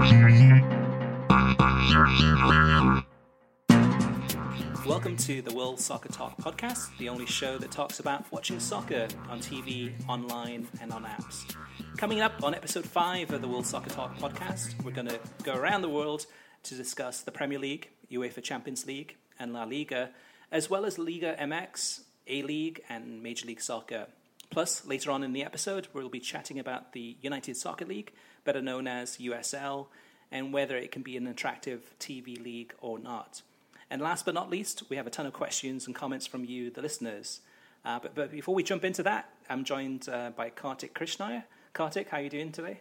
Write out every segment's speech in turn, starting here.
Welcome to the World Soccer Talk podcast, the only show that talks about watching soccer on TV, online, and on apps. Coming up on episode 5 of the World Soccer Talk podcast, we're going to go around the world to discuss the Premier League, UEFA Champions League, and La Liga, as well as Liga MX, A-League, and Major League Soccer. Plus, later on in the episode, we'll be chatting about the United Soccer League, better known as USL, and whether it can be an attractive TV league or not. And last but not least, we have a ton of questions and comments from you, the listeners. But before we jump into that, I'm joined by Kartik Krishnaiyer. Kartik, how are you doing today?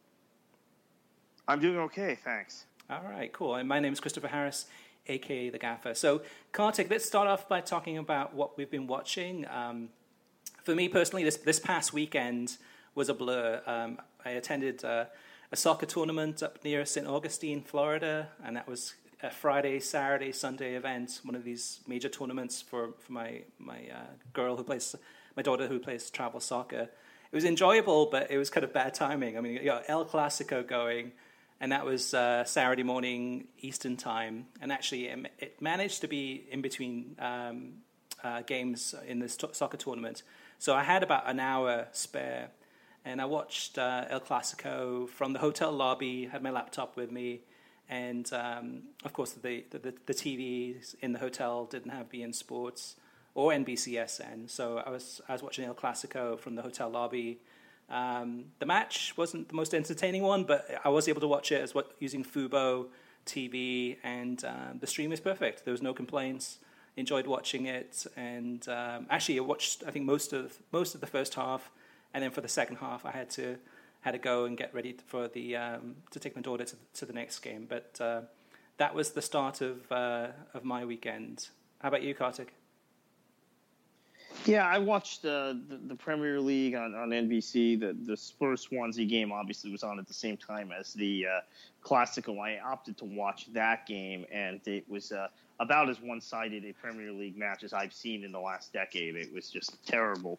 I'm doing okay, thanks. All right, cool. And my name is Christopher Harris, a.k.a. The Gaffer. So, Kartik, let's start off by talking about what we've been watching. For me personally, this past weekend was a blur. I attended a soccer tournament up near St. Augustine, Florida, and that was a Friday, Saturday, Sunday event, one of these major tournaments for my daughter who plays travel soccer. It was enjoyable, but it was kind of bad timing. I mean, you got El Clasico going, and that was Saturday morning Eastern time, and actually it managed to be in between games in this soccer tournament. So I had about an hour spare, and I watched El Clasico from the hotel lobby, had my laptop with me, and of course the TVs in the hotel didn't have beIN Sports or NBCSN, so I was watching El Clasico from the hotel lobby. The match wasn't the most entertaining one, but I was able to watch it using Fubo TV, and the stream is perfect. There was no complaints. Enjoyed watching it, and actually I watched most of the first half, and then for the second half I had to go and get ready for to take my daughter to the next game. But that was the start of my weekend. How about you, Kartik? Yeah, I watched the Premier League on NBC. The Spurs-Swansea game obviously was on at the same time as the Clasico. I opted to watch that game, and it was about as one-sided a Premier League match as I've seen in the last decade. It was just terrible.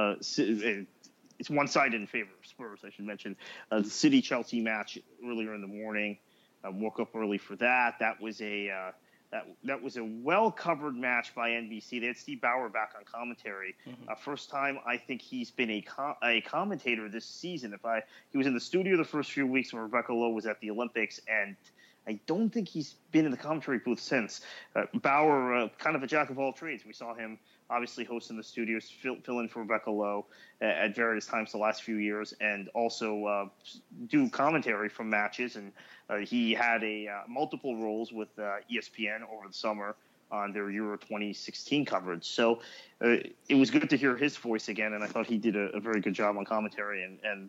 It's one-sided in favor of Spurs, I should mention. The City-Chelsea match earlier in the morning, I woke up early for that. That was a well-covered match by NBC. They had Steve Bauer back on commentary. Mm-hmm. First time I think he's been a commentator this season. He was in the studio the first few weeks when Rebecca Lowe was at the Olympics, and I don't think he's been in the commentary booth since. Bauer, kind of a jack of all trades. We saw him obviously host in the studios, fill in for Rebecca Lowe at various times the last few years, and also do commentary from matches. And he had multiple roles with ESPN over the summer on their Euro 2016 coverage. So it was good to hear his voice again, and I thought he did a very good job on commentary. And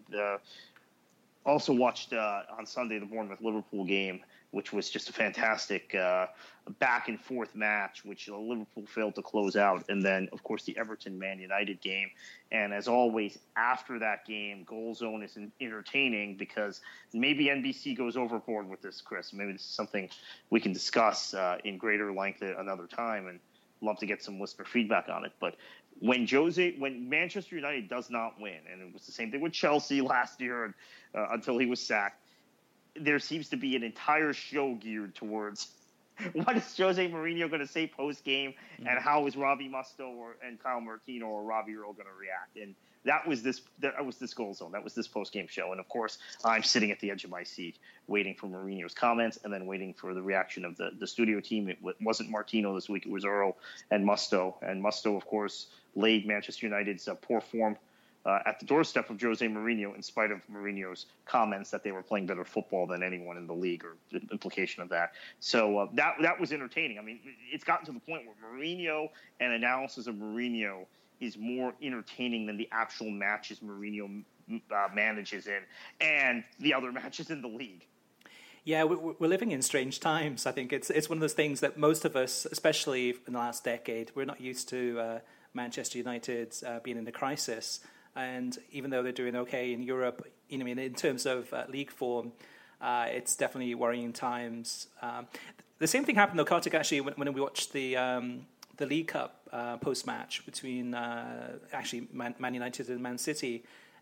also watched on Sunday the Bournemouth-Liverpool game, which was just a fantastic back-and-forth match, which Liverpool failed to close out. And then, of course, the Everton-Man United game. And as always, after that game, Goal Zone is entertaining because maybe NBC goes overboard with this, Chris. Maybe this is something we can discuss in greater length at another time, and love to get some listener feedback on it. But when Manchester United does not win, and it was the same thing with Chelsea last year until he was sacked, there seems to be an entire show geared towards what is Jose Mourinho going to say post-game, and how is Robbie Mustoe and Kyle Martino or Robbie Earle going to react. And that was this Goal Zone. That was this post-game show. And, of course, I'm sitting at the edge of my seat waiting for Mourinho's comments and then waiting for the reaction of the studio team. It wasn't Martino this week. It was Earle and Mustoe. And Mustoe, of course, laid Manchester United's poor form at the doorstep of Jose Mourinho, in spite of Mourinho's comments that they were playing better football than anyone in the league, or the implication of that. So that was entertaining. I mean, it's gotten to the point where Mourinho and analysis of Mourinho is more entertaining than the actual matches Mourinho manages in and the other matches in the league. Yeah, we're living in strange times. I think it's one of those things that most of us, especially in the last decade, we're not used to Manchester United being in a crisis. And even though they're doing okay in Europe, in terms of league form, it's definitely worrying times. The same thing happened, though, Kartik, actually, when we watched the League Cup post-match between Man United and Man City.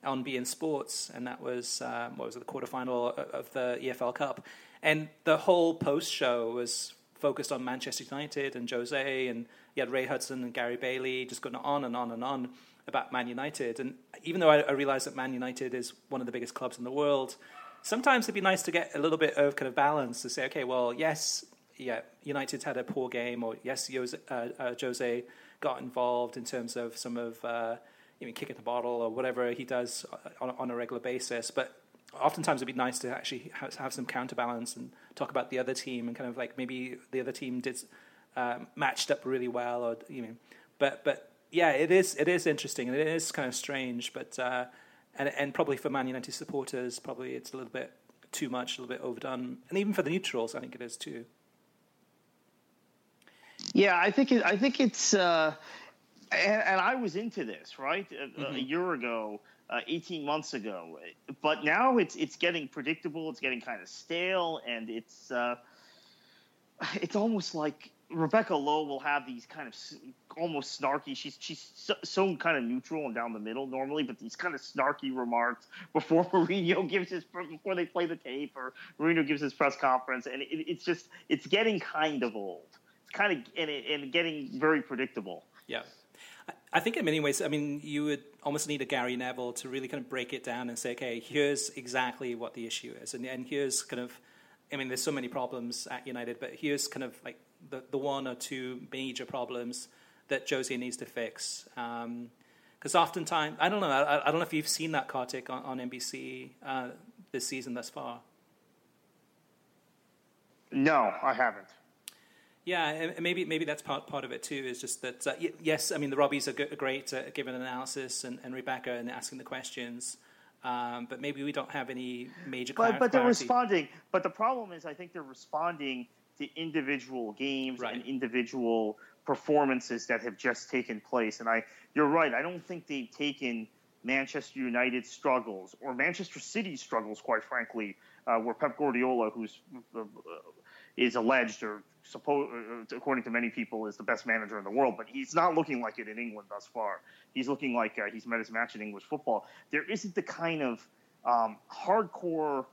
on beIN Sports, and that was the quarterfinal of the EFL Cup, and the whole post show was focused on Manchester United and Jose, and you had Ray Hudson and Gary Bailey just going on and on and on about Man United. And even though I realize that Man United is one of the biggest clubs in the world, sometimes it'd be nice to get a little bit of kind of balance to say, okay, well, yes, United's had a poor game, or yes, Jose got involved in terms of some of kicking the bottle or whatever he does on a regular basis, but oftentimes it'd be nice to actually have some counterbalance and talk about the other team, and kind of like maybe the other team did matched up really well, or but yeah, it is interesting, and it is kind of strange, but and probably for Man United supporters, probably it's a little bit too much, a little bit overdone, and even for the neutrals, I think it is too. Yeah, I think it's, and I was into this, right, a year ago, 18 months ago, but now it's getting predictable, it's getting kind of stale, and it's almost like Rebecca Lowe will have these kind of almost snarky. She's so kind of neutral and down the middle normally, but these kind of snarky remarks before before they play the tape, or Mourinho gives his press conference, and it's getting kind of old. It's kind of and getting very predictable. Yeah. I think in many ways, I mean, you would almost need a Gary Neville to really kind of break it down and say, okay, here's exactly what the issue is, and here's kind of, I mean, there's so many problems at United, but here's kind of like the one or two major problems that Jose needs to fix. Because oftentimes, I don't know if you've seen that, Kartik, on NBC this season thus far. No, I haven't. Yeah, and maybe that's part of it too. Is just that yes, I mean the Robbies are great at giving analysis and Rebecca and asking the questions, but maybe we don't have any major. But they're responding. But the problem is, I think they're responding to individual games and individual performances that have just taken place. And you're right. I don't think they've taken Manchester United's struggles or Manchester City's struggles, quite frankly, where Pep Guardiola, who's is alleged or according to many people, is the best manager in the world, but he's not looking like it in England thus far. He's looking like he's met his match in English football. There isn't the kind of hardcore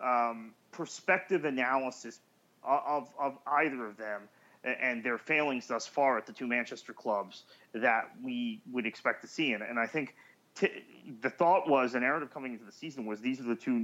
perspective analysis of either of them and their failings thus far at the two Manchester clubs that we would expect to see. And I think the thought was, the narrative coming into the season was, these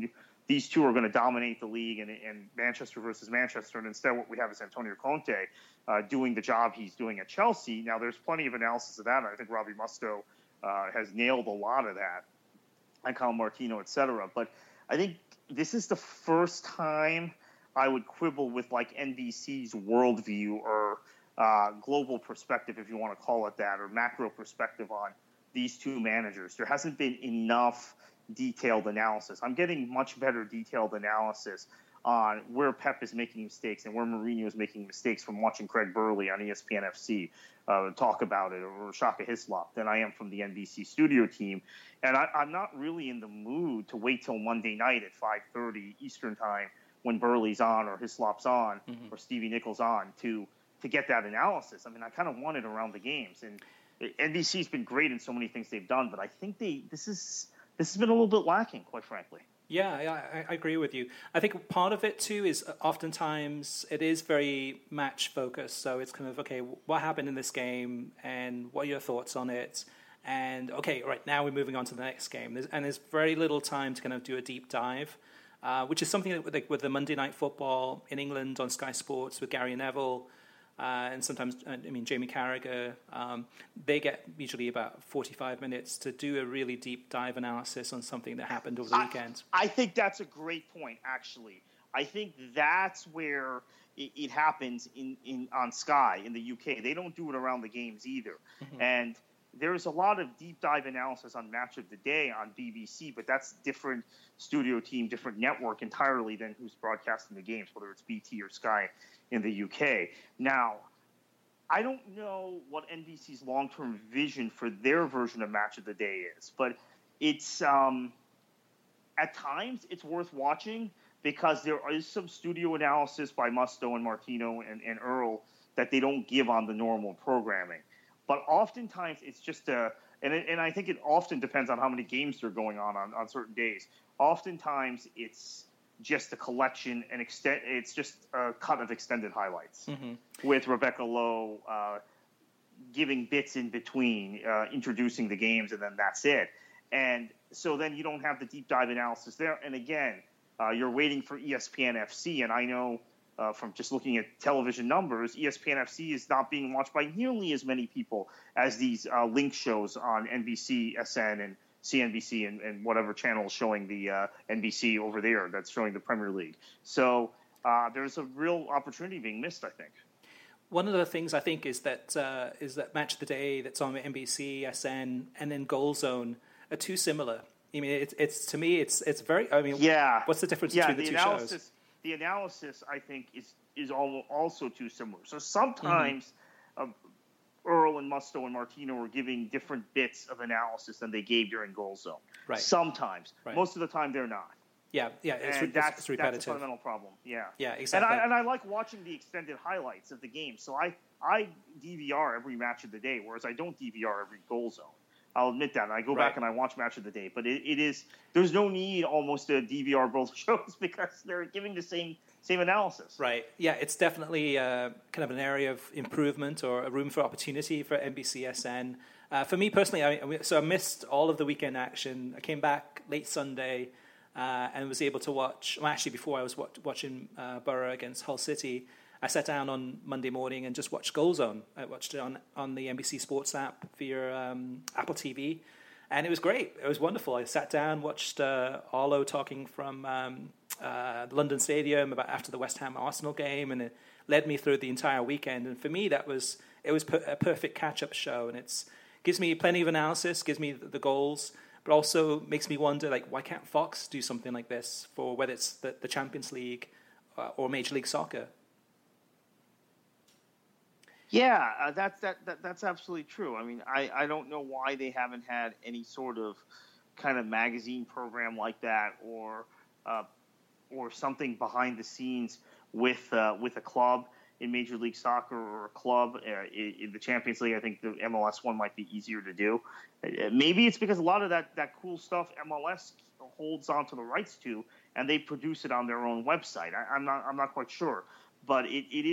two are going to dominate the league, and Manchester versus Manchester. And instead, what we have is Antonio Conte doing the job he's doing at Chelsea. Now, there's plenty of analysis of that, and I think Robbie Mustoe has nailed a lot of that, and Kyle Martino, et cetera. But I think this is the first time I would quibble with like NBC's worldview or global perspective, if you want to call it that, or macro perspective on these two managers. There hasn't been enough detailed analysis. I'm getting much better detailed analysis on where Pep is making mistakes and where Mourinho is making mistakes from watching Craig Burley on ESPN FC talk about it, or Shaka Hislop, than I am from the NBC studio team. And I'm not really in the mood to wait till Monday night at 5:30 Eastern time when Burley's on or Hislop's on or Stevie Nichols on to get that analysis. I mean, I kind of want it around the games. And NBC's been great in so many things they've done, but I think this has been a little bit lacking, quite frankly. Yeah, I agree with you. I think part of it, too, is oftentimes it is very match-focused. So it's kind of, okay, what happened in this game, and what are your thoughts on it? And, okay, right, now we're moving on to the next game. There's very little time to kind of do a deep dive, which is something that with the Monday Night Football in England on Sky Sports with Gary Neville, and sometimes, Jamie Carragher, they get usually about 45 minutes to do a really deep dive analysis on something that happened over the weekend. I think that's a great point, actually. I think that's where it happens on Sky in the UK. They don't do it around the games either. Mm-hmm. And there's a lot of deep dive analysis on Match of the Day on BBC, but that's different studio team, different network entirely than who's broadcasting the games, whether it's BT or Sky in the UK. Now, I don't know what NBC's long-term vision for their version of Match of the Day is, but it's at times it's worth watching because there is some studio analysis by Mustoe and Martino and Earl that they don't give on the normal programming. But oftentimes it's just an and I think it often depends on how many games are going on certain days. Oftentimes, it's just a collection and it's just a cut of extended highlights with Rebecca Lowe giving bits in between, introducing the games, and then that's it. And so then you don't have the deep dive analysis there. And again, you're waiting for ESPN FC, and I know from just looking at television numbers, ESPN FC is not being watched by nearly as many people as these link shows on NBC, SN, and CNBC, and whatever channel is showing the NBC over there that's showing the Premier League. So there's a real opportunity being missed, I think. One of the things I think is that Match of the Day that's on NBC, SN, and then Goal Zone are too similar. I mean, it's to me, it's very. I mean, yeah. What's the difference between the two shows? The analysis, I think, is also too similar. So sometimes Earl and Musto and Martino were giving different bits of analysis than they gave during Goal Zone. Right. Sometimes. Right. Most of the time, they're not. Yeah, it's repetitive. That's a fundamental problem. Yeah, exactly. And I like watching the extended highlights of the game. So I DVR every Match of the Day, whereas I don't DVR every Goal Zone. I'll admit that. I go back and I watch Match of the Day, but there's no need almost to DVR both shows because they're giving the same analysis. Right. Yeah, it's definitely kind of an area of improvement or a room for opportunity for NBCSN. For me personally, I missed all of the weekend action. I came back late Sunday and was able to watch. Well, actually, before I was watching Borough against Hull City, I sat down on Monday morning and just watched Goal Zone. I watched it on the NBC Sports app via Apple TV, and it was great. It was wonderful. I sat down, watched Arlo talking from the London Stadium about after the West Ham Arsenal game, and it led me through the entire weekend. And for me, it was a perfect catch-up show, and it gives me plenty of analysis, gives me the goals, but also makes me wonder, like, why can't Fox do something like this for whether it's the Champions League or Major League Soccer? Yeah, that's absolutely true. I mean, I don't know why they haven't had any sort of kind of magazine program like that, or something behind the scenes with a club in Major League Soccer or a club in the Champions League. I think the MLS one might be easier to do. Maybe it's because a lot of that cool stuff MLS holds onto the rights to, and they produce it on their own website. I'm not quite sure, but it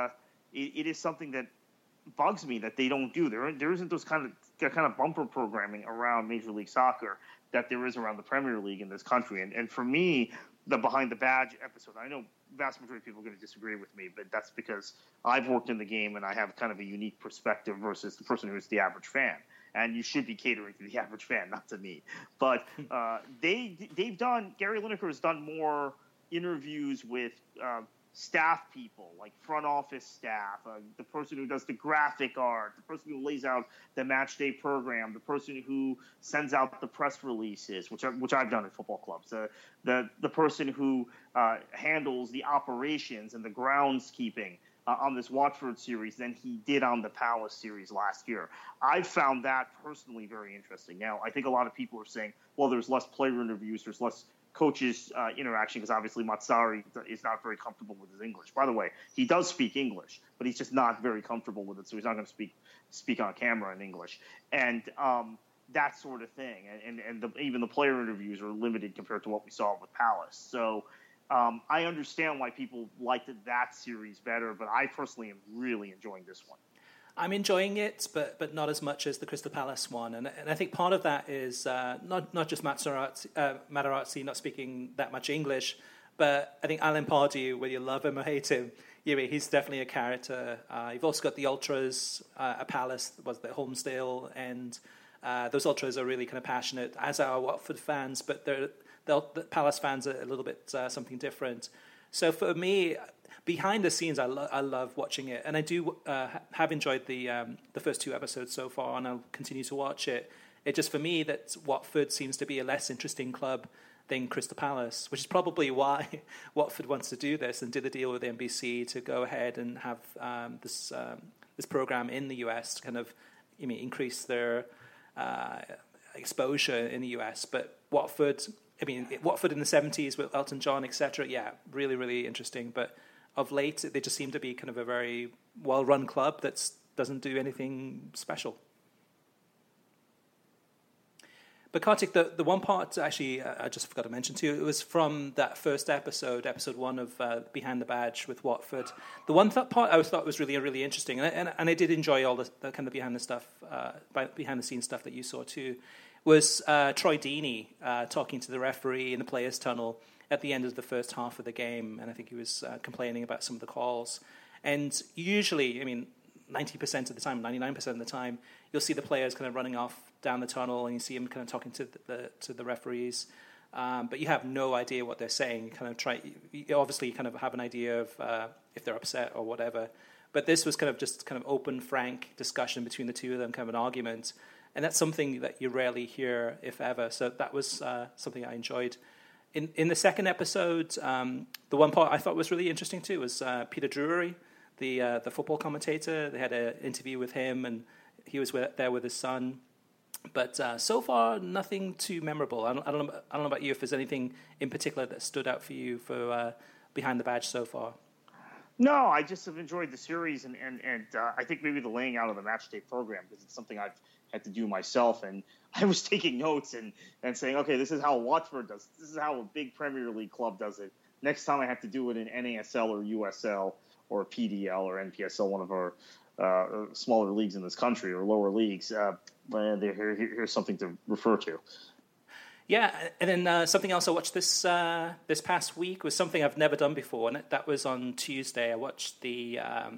is something that bugs me that they don't do. There isn't those kind of bumper programming around Major League Soccer that there is around the Premier League in this country. And for me, the Behind the Badge episode, I know vast majority of people are going to disagree with me, but that's because I've worked in the game and I have kind of a unique perspective versus the person who's the average fan. And you should be catering to the average fan, not to me. But Gary Lineker has done more interviews with staff people, like front office staff, the person who does the graphic art, the person who lays out the match day program, the person who sends out the press releases, which I've done at football clubs, the person who handles the operations and the groundskeeping on this Watford series than he did on the Palace series last year. I found that personally very interesting. Now, I think a lot of people are saying, well, there's less player interviews, there's less coaches interaction, because obviously Matsari is not very comfortable with his English. By the way, he does speak English, but he's just not very comfortable with it, so he's not going to speak on camera in English. And that sort of thing. And even the player interviews are limited compared to what we saw with Palace. So I understand why people liked that series better, but I personally am really enjoying this one. I'm enjoying it, but not as much as the Crystal Palace one. And I think part of that is not just Materazzi not speaking that much English, but I think Alan Pardew, whether you love him or hate him, he's definitely a character. You've also got the Ultras at Palace, was the Holmesdale, and those Ultras are really kind of passionate, as are Watford fans, but the Palace fans are a little bit something different. So for me, behind the scenes, I love watching it, and I do have enjoyed the first two episodes so far, and I'll continue to watch it. It just, for me, that Watford seems to be a less interesting club than Crystal Palace, which is probably why Watford wants to do this and did the deal with NBC to go ahead and have this program in the US to kind of increase their exposure in the US. But Watford in the 70s with Elton John, etc., really, really interesting. But of late, they just seem to be kind of a very well-run club that doesn't do anything special. But Kartik, the one part actually I just forgot to mention to you, it was from that first episode 1 of Behind the Badge with Watford. The one part I thought was really, really interesting, and I did enjoy all the kind of behind the scenes stuff that you saw too, was Troy Deeney talking to the referee in the players' tunnel at the end of the first half of the game, and I think he was complaining about some of the calls. And usually, I mean, 90% of the time, 99% of the time, you'll see the players kind of running off down the tunnel, and you see them kind of talking to the referees, but you have no idea what they're saying. You obviously kind of have an idea of if they're upset or whatever. But this was kind of just kind of open, frank discussion between the two of them, kind of an argument, and that's something that you rarely hear, if ever. So that was something I enjoyed. In the second episode, the one part I thought was really interesting too was Peter Drury, the football commentator. They had an interview with him, and he was there with his son. But so far, nothing too memorable. I don't know about you, if there's anything in particular that stood out for you for Behind the Badge so far. No, I just have enjoyed the series, and I think maybe the laying out of the match day program, because it's something I've had to do myself, and I was taking notes and saying, okay, this is how Watford does it. This is how a big Premier League club does it. Next time I have to do it in NASL or USL or PDL or NPSL, one of our smaller leagues in this country, or lower leagues, here's something to refer to. Yeah, and then something else I watched this past week was something I've never done before, and that was on Tuesday. I watched a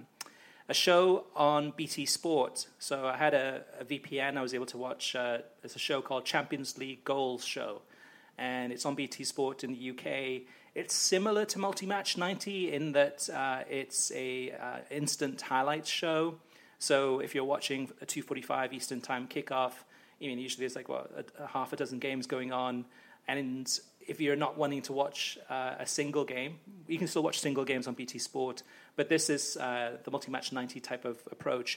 show on BT Sport. So I had a VPN. I was able to watch. There's a show called Champions League Goals Show, and it's on BT Sport in the UK. It's similar to Multi-Match 90 in that it's a instant highlights show. So if you're watching a 2:45 Eastern Time kickoff, usually there's like a half a dozen games going on, and if you're not wanting to watch a single game, you can still watch single games on BT Sport. But this is the Multi-Match 90 type of approach.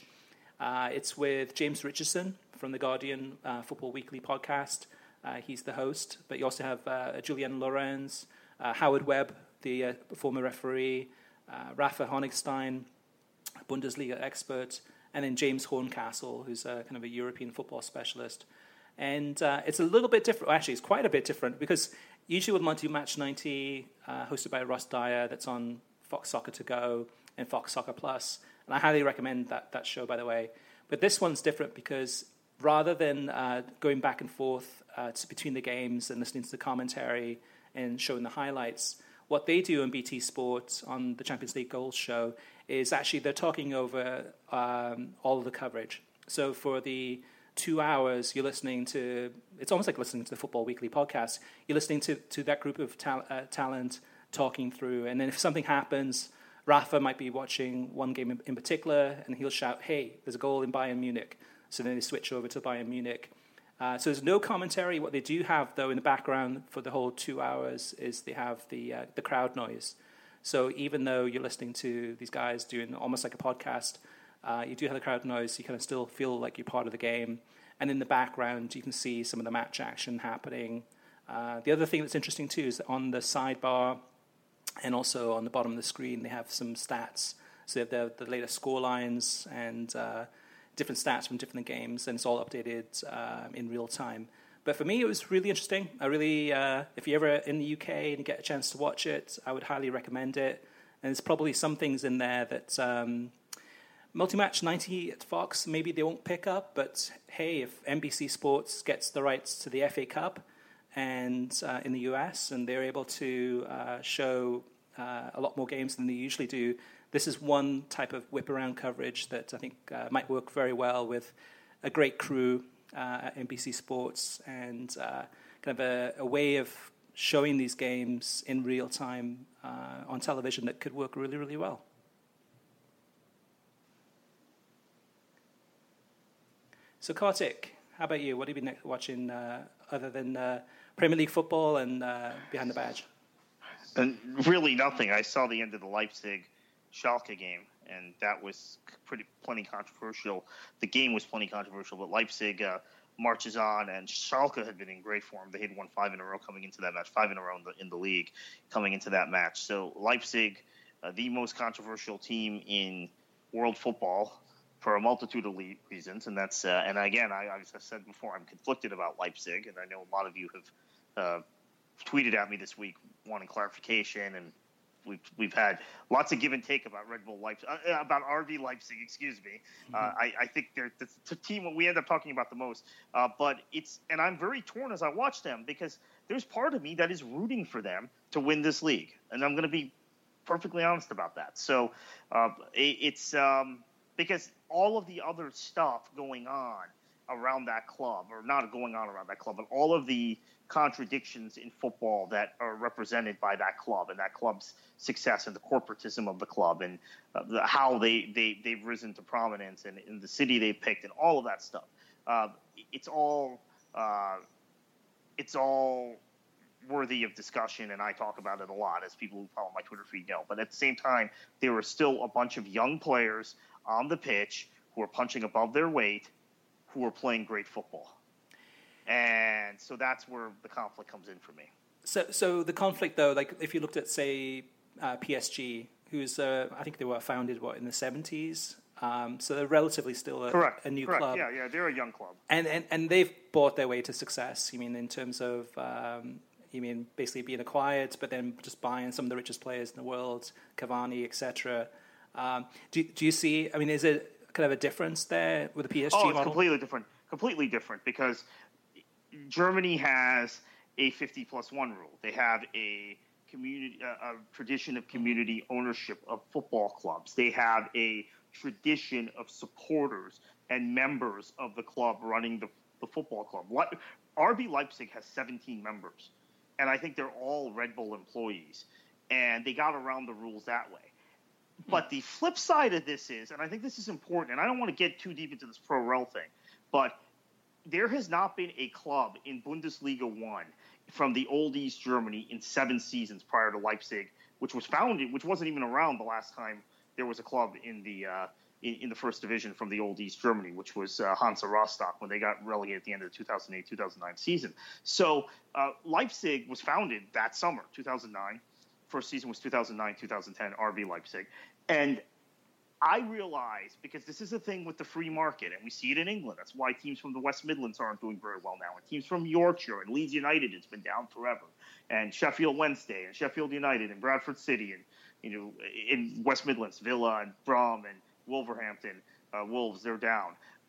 It's with James Richardson from the Guardian Football Weekly podcast. He's the host, but you also have Julian Lorenz, Howard Webb, the former referee, Rafa Honigstein, Bundesliga expert, and then James Horncastle, who's kind of a European football specialist. And it's a little bit different. Actually, it's quite a bit different, because usually with Multi-Match 90, hosted by Ross Dyer, that's on Fox Soccer To Go and Fox Soccer Plus. And I highly recommend that show, by the way. But this one's different because rather than going back and forth between the games and listening to the commentary and showing the highlights, what they do on BT Sport on the Champions League Goals Show is actually they're talking over all of the coverage. So for the 2 hours, you're listening to, it's almost like listening to the Football Weekly podcast. You're listening to that group of talent talking through. And then if something happens, Rafa might be watching one game in particular, and he'll shout, hey, there's a goal in Bayern Munich. So then they switch over to Bayern Munich. So there's no commentary. What they do have, though, in the background for the whole 2 hours is they have the crowd noise. So even though you're listening to these guys doing almost like a podcast, you do have the crowd noise. You kind of still feel like you're part of the game. And in the background, you can see some of the match action happening. The other thing that's interesting, too, is that on the sidebar and also on the bottom of the screen, they have some stats. So they have the latest score lines and different stats from different games, and it's all updated in real time. But for me, it was really interesting. I really, if you're ever in the UK and you get a chance to watch it, I would highly recommend it. And there's probably some things in there that Multi-Match 90 at Fox, maybe they won't pick up. But hey, if NBC Sports gets the rights to the FA Cup and in the US, and they're able to show a lot more games than they usually do, this is one type of whip-around coverage that I think might work very well with a great crew at NBC Sports, and kind of a way of showing these games in real time on television that could work really, really well. So, Kartik, how about you? What have you been watching other than Premier League football and Behind the Badge? And really nothing. I saw the end of the Leipzig-Schalke game, and that was plenty controversial. The game was plenty controversial, but Leipzig marches on, and Schalke had been in great form. They had won 5 in a row coming into that match, 5 in a row in the league coming into that match. So Leipzig, the most controversial team in world football, for a multitude of reasons, and that's and again, as I said before, I'm conflicted about Leipzig, and I know a lot of you have tweeted at me this week wanting clarification, and we've had lots of give and take about Red Bull Leipzig, about RB Leipzig. Excuse me. I think it's the team we end up talking about the most. But and I'm very torn as I watch them because there's part of me that is rooting for them to win this league, and I'm going to be perfectly honest about that. So it's because all of the other stuff going on around that club, or not going on around that club, but all of the contradictions in football that are represented by that club and that club's success and the corporatism of the club and how they've risen to prominence and in the city they picked and all of that stuff. It's all worthy of discussion, and I talk about it a lot, as people who follow my Twitter feed know. But at the same time, there are still a bunch of young players on the pitch who are punching above their weight, who are playing great football. And so that's where the conflict comes in for me. So the conflict, though, like if you looked at, say, PSG, who's I think they were founded in the 70s, so they're relatively still a new club. Yeah, they're a young club, and they've bought their way to success. You mean in terms of basically being acquired, but then just buying some of the richest players in the world, Cavani, etc. Do you see? I mean, is it kind of a difference there with the PSG model? It's completely different because Germany has a 50+1 rule. They have a tradition of community ownership of football clubs. They have a tradition of supporters and members of the club running the football club. RB Leipzig has 17 members, and I think they're all Red Bull employees, and they got around the rules that way. But the flip side of this is, and I think this is important, and I don't want to get too deep into this pro-rel thing, but there has not been a club in Bundesliga 1 from the old East Germany in 7 seasons prior to Leipzig, which wasn't even around the last time there was a club in the first division from the old East Germany, which was Hansa Rostock when they got relegated at the end of the 2008-2009 season. So Leipzig was founded that summer, 2009. First season was 2009-2010, RB Leipzig. And I realize, because this is a thing with the free market, and we see it in England. That's why teams from the West Midlands aren't doing very well now. And teams from Yorkshire and Leeds United, it's been down forever. And Sheffield Wednesday and Sheffield United and Bradford City and, in West Midlands, Villa and Brum and Wolverhampton, Wolves, they're down.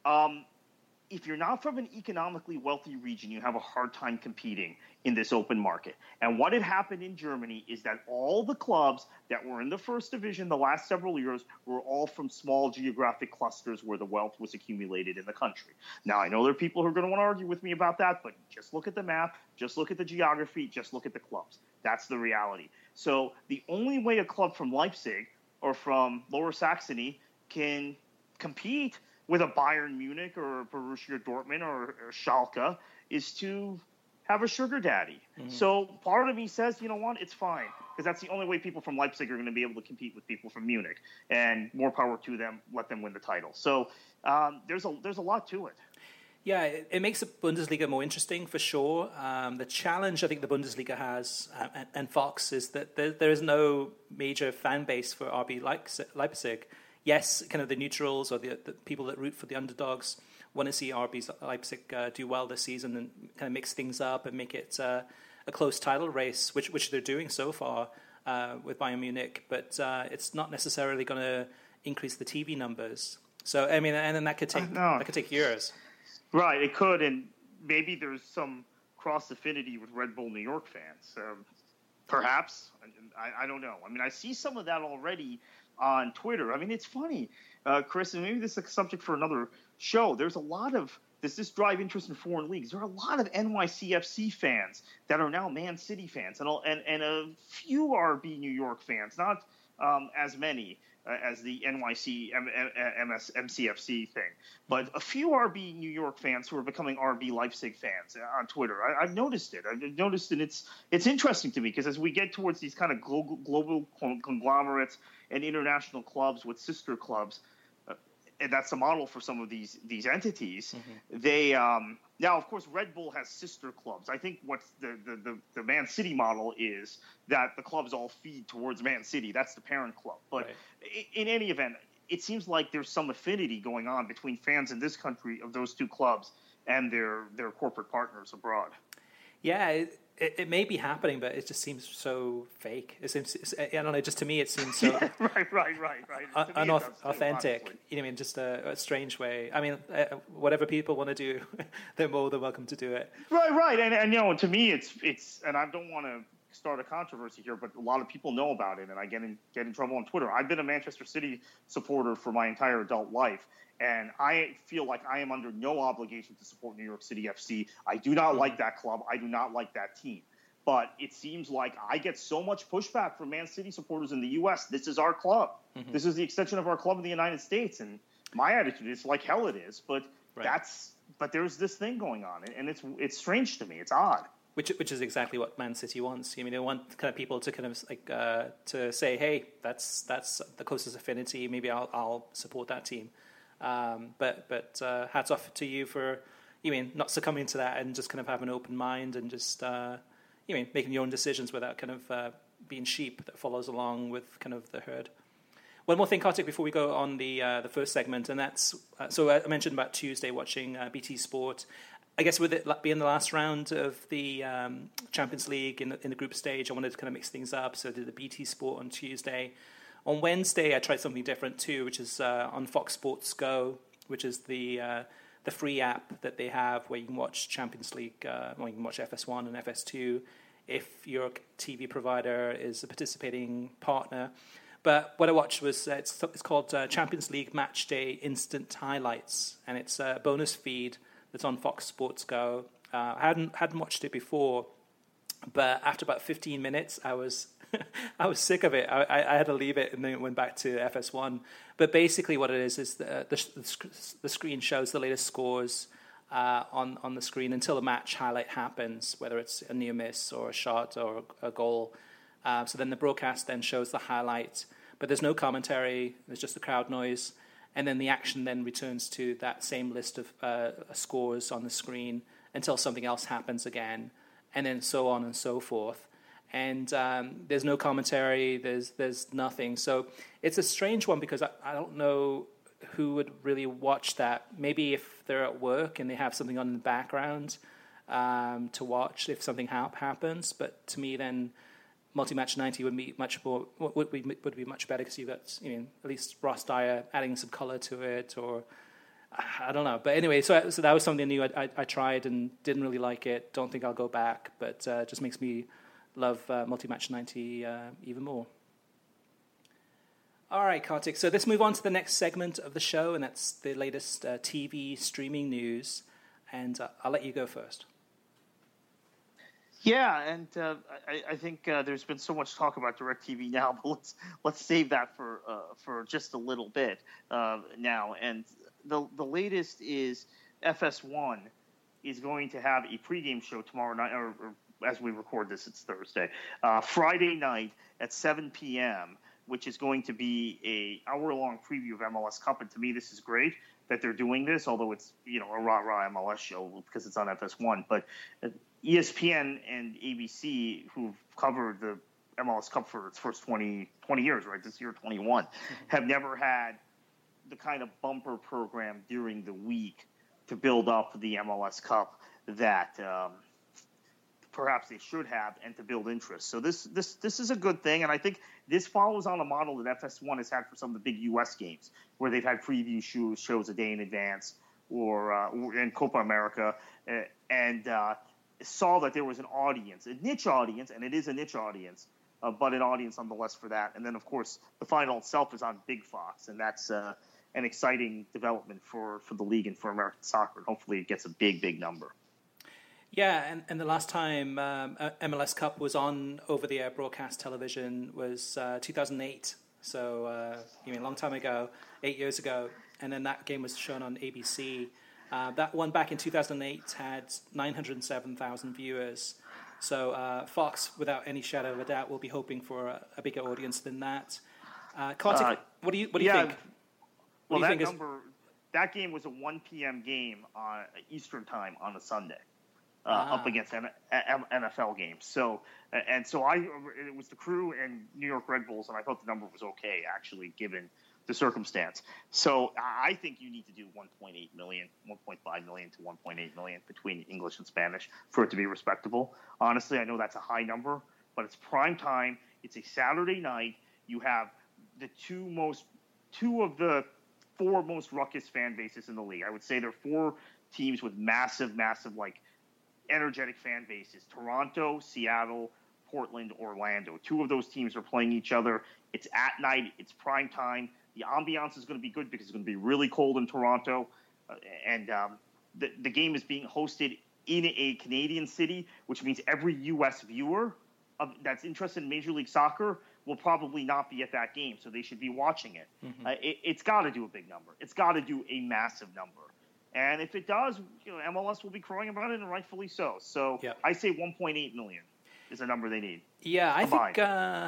If you're not from an economically wealthy region, you have a hard time competing in this open market. And what had happened in Germany is that all the clubs that were in the first division the last several years were all from small geographic clusters where the wealth was accumulated in the country. Now, I know there are people who are going to want to argue with me about that, but just look at the map, just look at the geography, just look at the clubs. That's the reality. So the only way a club from Leipzig or from Lower Saxony can compete with a Bayern Munich or a Borussia Dortmund or Schalke is to have a sugar daddy. Mm-hmm. So part of me says, you know what, it's fine, because that's the only way people from Leipzig are going to be able to compete with people from Munich, and more power to them, let them win the title. So there's a lot to it. Yeah, it makes the Bundesliga more interesting for sure. The challenge I think the Bundesliga has, and Fox, is that there is no major fan base for RB Leipzig. Yes, kind of the neutrals or the people that root for the underdogs want to see RB Leipzig do well this season and kind of mix things up and make it a close title race, which they're doing so far with Bayern Munich. But it's not necessarily going to increase the TV numbers. So I mean, and then that could take years. Right, it could, and maybe there's some cross affinity with Red Bull New York fans. Perhaps, I don't know. I mean, I see some of that already on Twitter. I mean, it's funny, Chris, and maybe this is a subject for another show. There's a lot of this drive interest in foreign leagues. There are a lot of NYCFC fans that are now Man City fans, and a few RB New York fans, not as many as the NYC MCFC thing, but a few RB New York fans who are becoming RB Leipzig fans on Twitter. I've noticed it. And it's interesting to me, because as we get towards these kind of global conglomerates and international clubs with sister clubs, and that's the model for some of these entities. Mm-hmm. They now, of course, Red Bull has sister clubs. I think what's the Man City model is that the clubs all feed towards Man City. That's the parent club. But in any event, it seems like there's some affinity going on between fans in this country of those two clubs and their corporate partners abroad. Yeah, it may be happening, but it just seems so fake. It seems, I don't know, just to me it seems so right. Unauthentic. You know, I mean, just a strange way. I mean, whatever people want to do, they're more than welcome to do it. Right. And you know, to me, it's, and I don't want to start a controversy here, but a lot of people know about it, and I get in trouble on Twitter. I've been a Manchester City supporter for my entire adult life, and I feel like I am under no obligation to support New York City FC. I do not like that club. I do not like that team. But it seems like I get so much pushback from Man City supporters in the U.S. This is our club. Mm-hmm. This is the extension of our club in the United States. And my attitude is like hell it is. But but there's this thing going on, and it's strange to me. It's odd. Which is exactly what Man City wants. I mean, they want kind of people to kind of like to say, hey, that's the closest affinity. Maybe I'll support that team. But hats off to you for, not succumbing to that and just kind of have an open mind and just, making your own decisions without kind of being sheep that follows along with kind of the herd. One more thing, Kartik, before we go on the first segment, and that's, so I mentioned about Tuesday watching BT Sport. I guess with it being the last round of the Champions League in the group stage, I wanted to kind of mix things up. So I did the BT Sport on Tuesday. On Wednesday, I tried something different too, which is on Fox Sports Go, which is the free app that they have where you can watch Champions League, you can watch FS1 and FS2 if your TV provider is a participating partner. But what I watched was it's called Champions League Match Day Instant Highlights, and it's a bonus feed that's on Fox Sports Go. I hadn't watched it before, but after about 15 minutes, I was sick of it. I had to leave it and then it went back to FS1. But basically what it is the screen shows the latest scores on the screen until the match highlight happens, whether it's a near miss or a shot or a goal. So then the broadcast then shows the highlight, but there's no commentary, there's just the crowd noise. And then the action then returns to that same list of scores on the screen until something else happens again, and then so on and so forth. And there's no commentary, there's nothing. So it's a strange one because I don't know who would really watch that. Maybe if they're at work and they have something on in the background to watch if something happens. But to me then, Multi-Match 90 would be much better because you've got at least Ross Dyer adding some color to it, or I don't know. But anyway, so that was something new I tried and didn't really like it. Don't think I'll go back, but it just makes me love Multi-Match 90 even more. All right, Kartik. So let's move on to the next segment of the show, and that's the latest TV streaming news. And I'll let you go first. Yeah, and I think there's been so much talk about DirecTV now, but let's save that for just a little bit now. And the latest is FS1 is going to have a pregame show tomorrow night, or as we record this, it's Thursday, Friday night at 7 p.m., which is going to be a hour-long preview of MLS Cup. And to me, this is great that they're doing this, although it's a rah-rah MLS show because it's on FS1. But ESPN and ABC, who've covered the MLS Cup for its first 20 years, right? This year, 21, have never had the kind of bumper program during the week to build up the MLS Cup that perhaps they should have, and to build interest. So this is a good thing, and I think this follows on a model that FS1 has had for some of the big U.S. games, where they've had preview shows a day in advance, or in Copa America, and saw that there was an audience, a niche audience, and it is a niche audience, but an audience nonetheless for that. And then, of course, the final itself is on Big Fox, and that's an exciting development for the league and for American soccer. And hopefully it gets a big number. Yeah, and the last time MLS Cup was on over-the-air broadcast television was 2008. So, a long time ago, 8 years ago. And then that game was shown on ABC. That one back in 2008 had 907,000 viewers. So Fox, without any shadow of a doubt, will be hoping for a bigger audience than that. Kartik, what do you think? Well, that game was a 1 p.m. game on Eastern time on a Sunday. Up against NFL games. So it was the Crew and New York Red Bulls, and I thought the number was okay, actually, given the circumstance. So I think you need to do 1.8 million, 1.5 million to 1.8 million between English and Spanish for it to be respectable. Honestly, I know that's a high number, but it's prime time. It's a Saturday night. You have the two of the four most ruckus fan bases in the league. I would say there are four teams with massive, like energetic fan bases: Toronto, Seattle, Portland, Orlando. Two of those teams are playing each other. It's at night. It's prime time. The ambiance is going to be good because it's going to be really cold in Toronto. And the game is being hosted in a Canadian city, which means every U.S. viewer that's interested in Major League Soccer will probably not be at that game, so they should be watching it. Mm-hmm. It's got to do a big number. It's got to do a massive number. And if it does, MLS will be crowing about it, and rightfully so. So I say 1.8 million is the number they need. Yeah, I think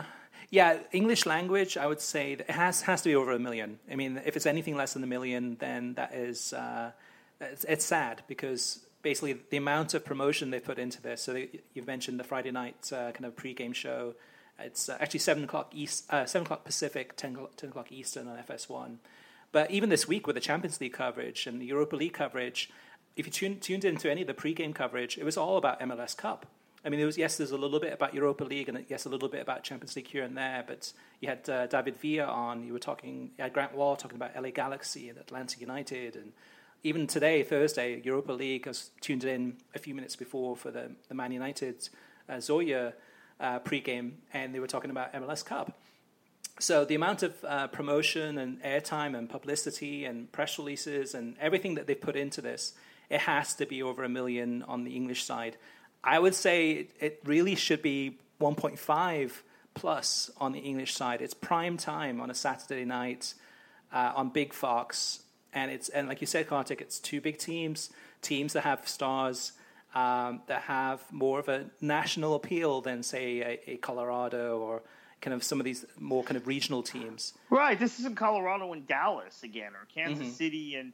English language, I would say that it has to be over 1 million. I mean, if it's anything less than 1 million, then that is it's sad, because basically the amount of promotion they put into this. So you've mentioned the Friday night kind of pre-game show. It's actually 7 o'clock Pacific, 10 o'clock Eastern on FS1. But even this week with the Champions League coverage and the Europa League coverage, if you tuned into any of the pre-game coverage, it was all about MLS Cup. I mean, there's a little bit about Europa League and yes, a little bit about Champions League here and there, but you had David Villa on, you had Grant Wahl talking about LA Galaxy and Atlanta United, and even today, Thursday, Europa League, I was tuned in a few minutes before for the Man United Zoya pre-game, and they were talking about MLS Cup. So the amount of promotion and airtime and publicity and press releases and everything that they've put into this, it has to be over 1 million on the English side. I would say it really should be 1.5 plus on the English side. It's prime time on a Saturday night on Big Fox, and like you said, Kartik, it's two big teams that have stars that have more of a national appeal than, say, a Colorado or kind of some of these more kind of regional teams. Right. This isn't Colorado and Dallas again, or Kansas City and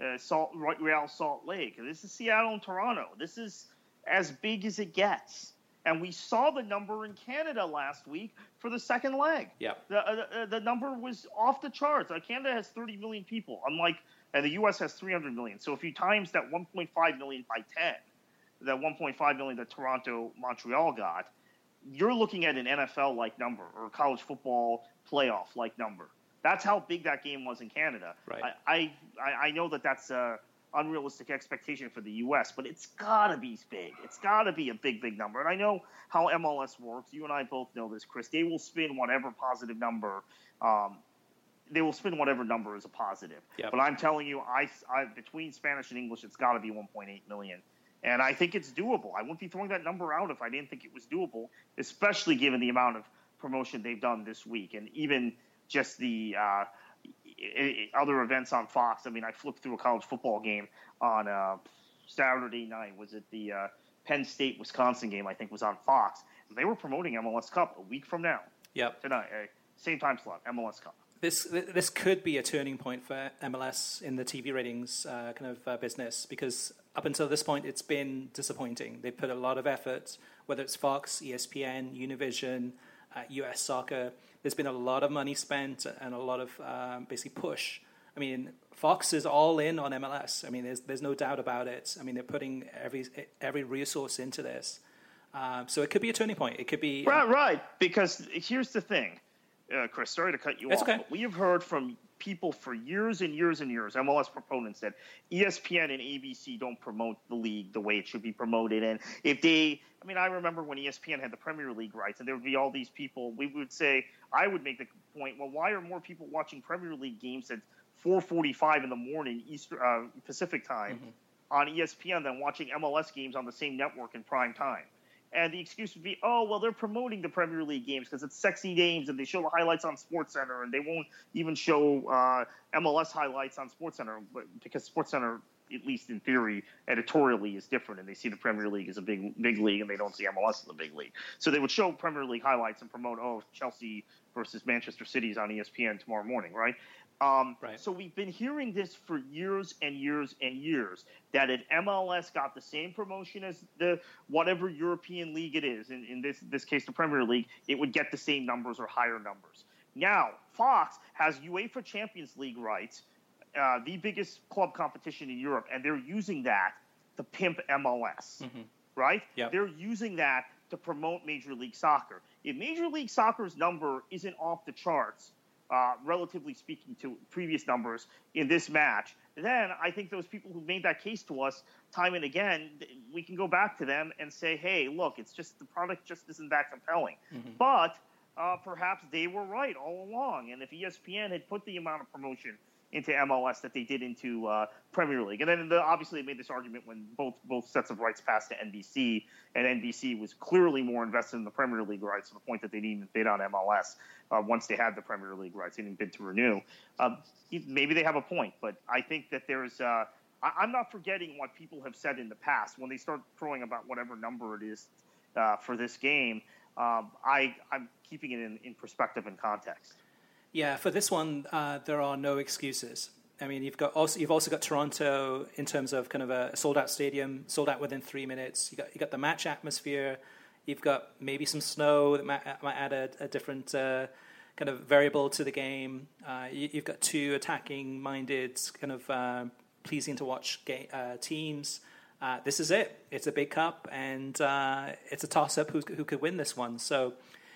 Real Salt Lake. This is Seattle and Toronto. This is as big as it gets. And we saw the number in Canada last week for the second leg. Yep. The number was off the charts. Canada has 30 million people, unlike the U.S. has 300 million. So if you times that 1.5 million by 10, that 1.5 million that Toronto, Montreal got, you're looking at an NFL-like number or a college football playoff-like number. That's how big that game was in Canada. Right. I know that that's an unrealistic expectation for the U.S., but it's got to be big. It's got to be a big, big number. And I know how MLS works. You and I both know this, Chris. They will spin whatever positive number. They will spin whatever number is a positive. Yep. But I'm telling you, I between Spanish and English, it's got to be 1.8 million. And I think it's doable. I wouldn't be throwing that number out if I didn't think it was doable, especially given the amount of promotion they've done this week and even just the other events on Fox. I mean, I flipped through a college football game on Saturday night. Was it the Penn State-Wisconsin game, I think, was on Fox. They were promoting MLS Cup a week from now. Yep. Tonight, same time slot, MLS Cup. This could be a turning point for MLS in the TV ratings kind of business, because up until this point, it's been disappointing. They put a lot of effort, whether it's Fox, ESPN, Univision, US Soccer. There's been a lot of money spent and a lot of basically push. I mean, Fox is all in on MLS. I mean, there's no doubt about it. I mean, they're putting every resource into this. So it could be a turning point. It could be... Right. Because here's the thing, Chris, sorry to cut you off. Okay. But we have heard from people for years and years and years, MLS proponents, that ESPN and ABC don't promote the league the way it should be promoted. And if they, I mean, I remember when ESPN had the Premier League rights and there would be all these people, we would say, I would make the point, well, why are more people watching Premier League games at 4:45 in the morning Pacific time on ESPN than watching MLS games on the same network in prime time? And the excuse would be, oh, well, they're promoting the Premier League games because it's sexy games and they show the highlights on SportsCenter, and they won't even show MLS highlights on SportsCenter because SportsCenter, at least in theory, editorially is different, and they see the Premier League as a big league and they don't see MLS as a big league. So they would show Premier League highlights and promote, Chelsea versus Manchester City is on ESPN tomorrow morning, right? Right. So we've been hearing this for years and years and years, that if MLS got the same promotion as the whatever European league it is, in this case the Premier League, it would get the same numbers or higher numbers. Now, Fox has UEFA Champions League rights, the biggest club competition in Europe, and they're using that to pimp MLS, right? Yep. They're using that to promote Major League Soccer. If Major League Soccer's number isn't off the charts, relatively speaking to previous numbers in this match, then I think those people who made that case to us time and again, we can go back to them and say, hey, look, it's just the product just isn't that compelling. But perhaps they were right all along. And if ESPN had put the amount of promotion into MLS that they did into Premier League. And then obviously they made this argument when both sets of rights passed to NBC, and NBC was clearly more invested in the Premier League rights to the point that they didn't even bid on MLS once they had the Premier League rights. They didn't bid to renew. Maybe they have a point, but I think that there's I'm not forgetting what people have said in the past. When they start throwing about whatever number it is for this game, I'm keeping it in perspective and context. Yeah, for this one, there are no excuses. I mean, you've also got Toronto in terms of kind of a sold-out stadium, sold out within 3 minutes. You got the match atmosphere. You've got maybe some snow that might add a different kind of variable to the game. You've got two attacking-minded, kind of pleasing to watch teams. This is it. It's a big cup, and it's a toss-up who could win this one. So.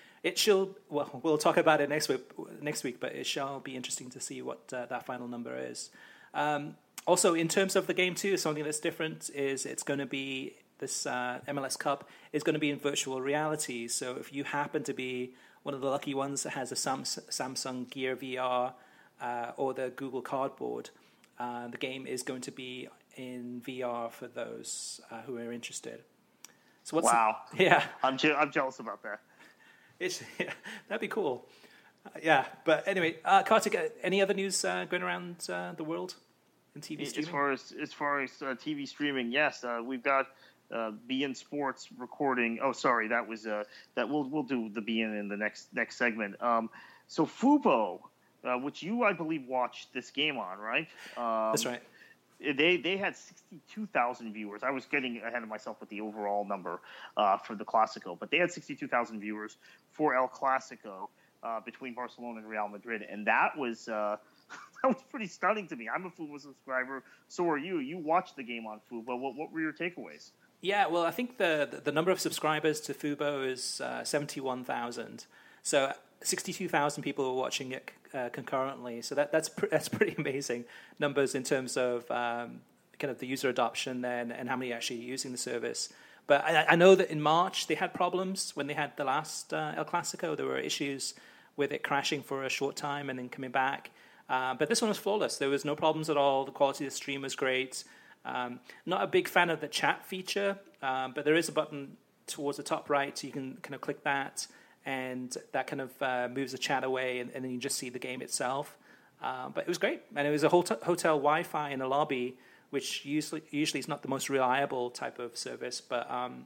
We'll talk about it next week, but it shall be interesting to see what that final number is. Also, in terms of the game too, something that's different is it's going to be this MLS Cup is going to be in virtual reality. So if you happen to be one of the lucky ones that has a Samsung Gear VR or the Google Cardboard, the game is going to be in VR for those who are interested. So wow! Yeah, I'm jealous about that. That'd be cool. But anyway, Kartik, any other news going around the world in TV streaming? As far as TV streaming, yes, we've got BN Sports recording. Oh, sorry, that was that. We'll do the BN in the next segment. So Fubo, which you I believe watched this game on, right? That's right. They had 62,000 viewers. I was getting ahead of myself with the overall number for the Clásico, but they had 62,000 viewers for El Clásico between Barcelona and Real Madrid, and that was that was pretty stunning to me. I'm a Fubo subscriber, so are you. You watched the game on Fubo. What were your takeaways? Yeah, well, I think the number of subscribers to Fubo is 71,000. So 62,000 people were watching it concurrently. So that's pretty amazing numbers in terms of kind of the user adoption and how many are actually using the service. But I know that in March they had problems when they had the last El Clásico. There were issues with it crashing for a short time and then coming back. But this one was flawless. There was no problems at all. The quality of the stream was great. Not a big fan of the chat feature, but there is a button towards the top right, so you can kind of click that, and that kind of moves the chat away, and then you just see the game itself. But it was great, and it was a hotel Wi-Fi in the lobby, which usually is not the most reliable type of service, but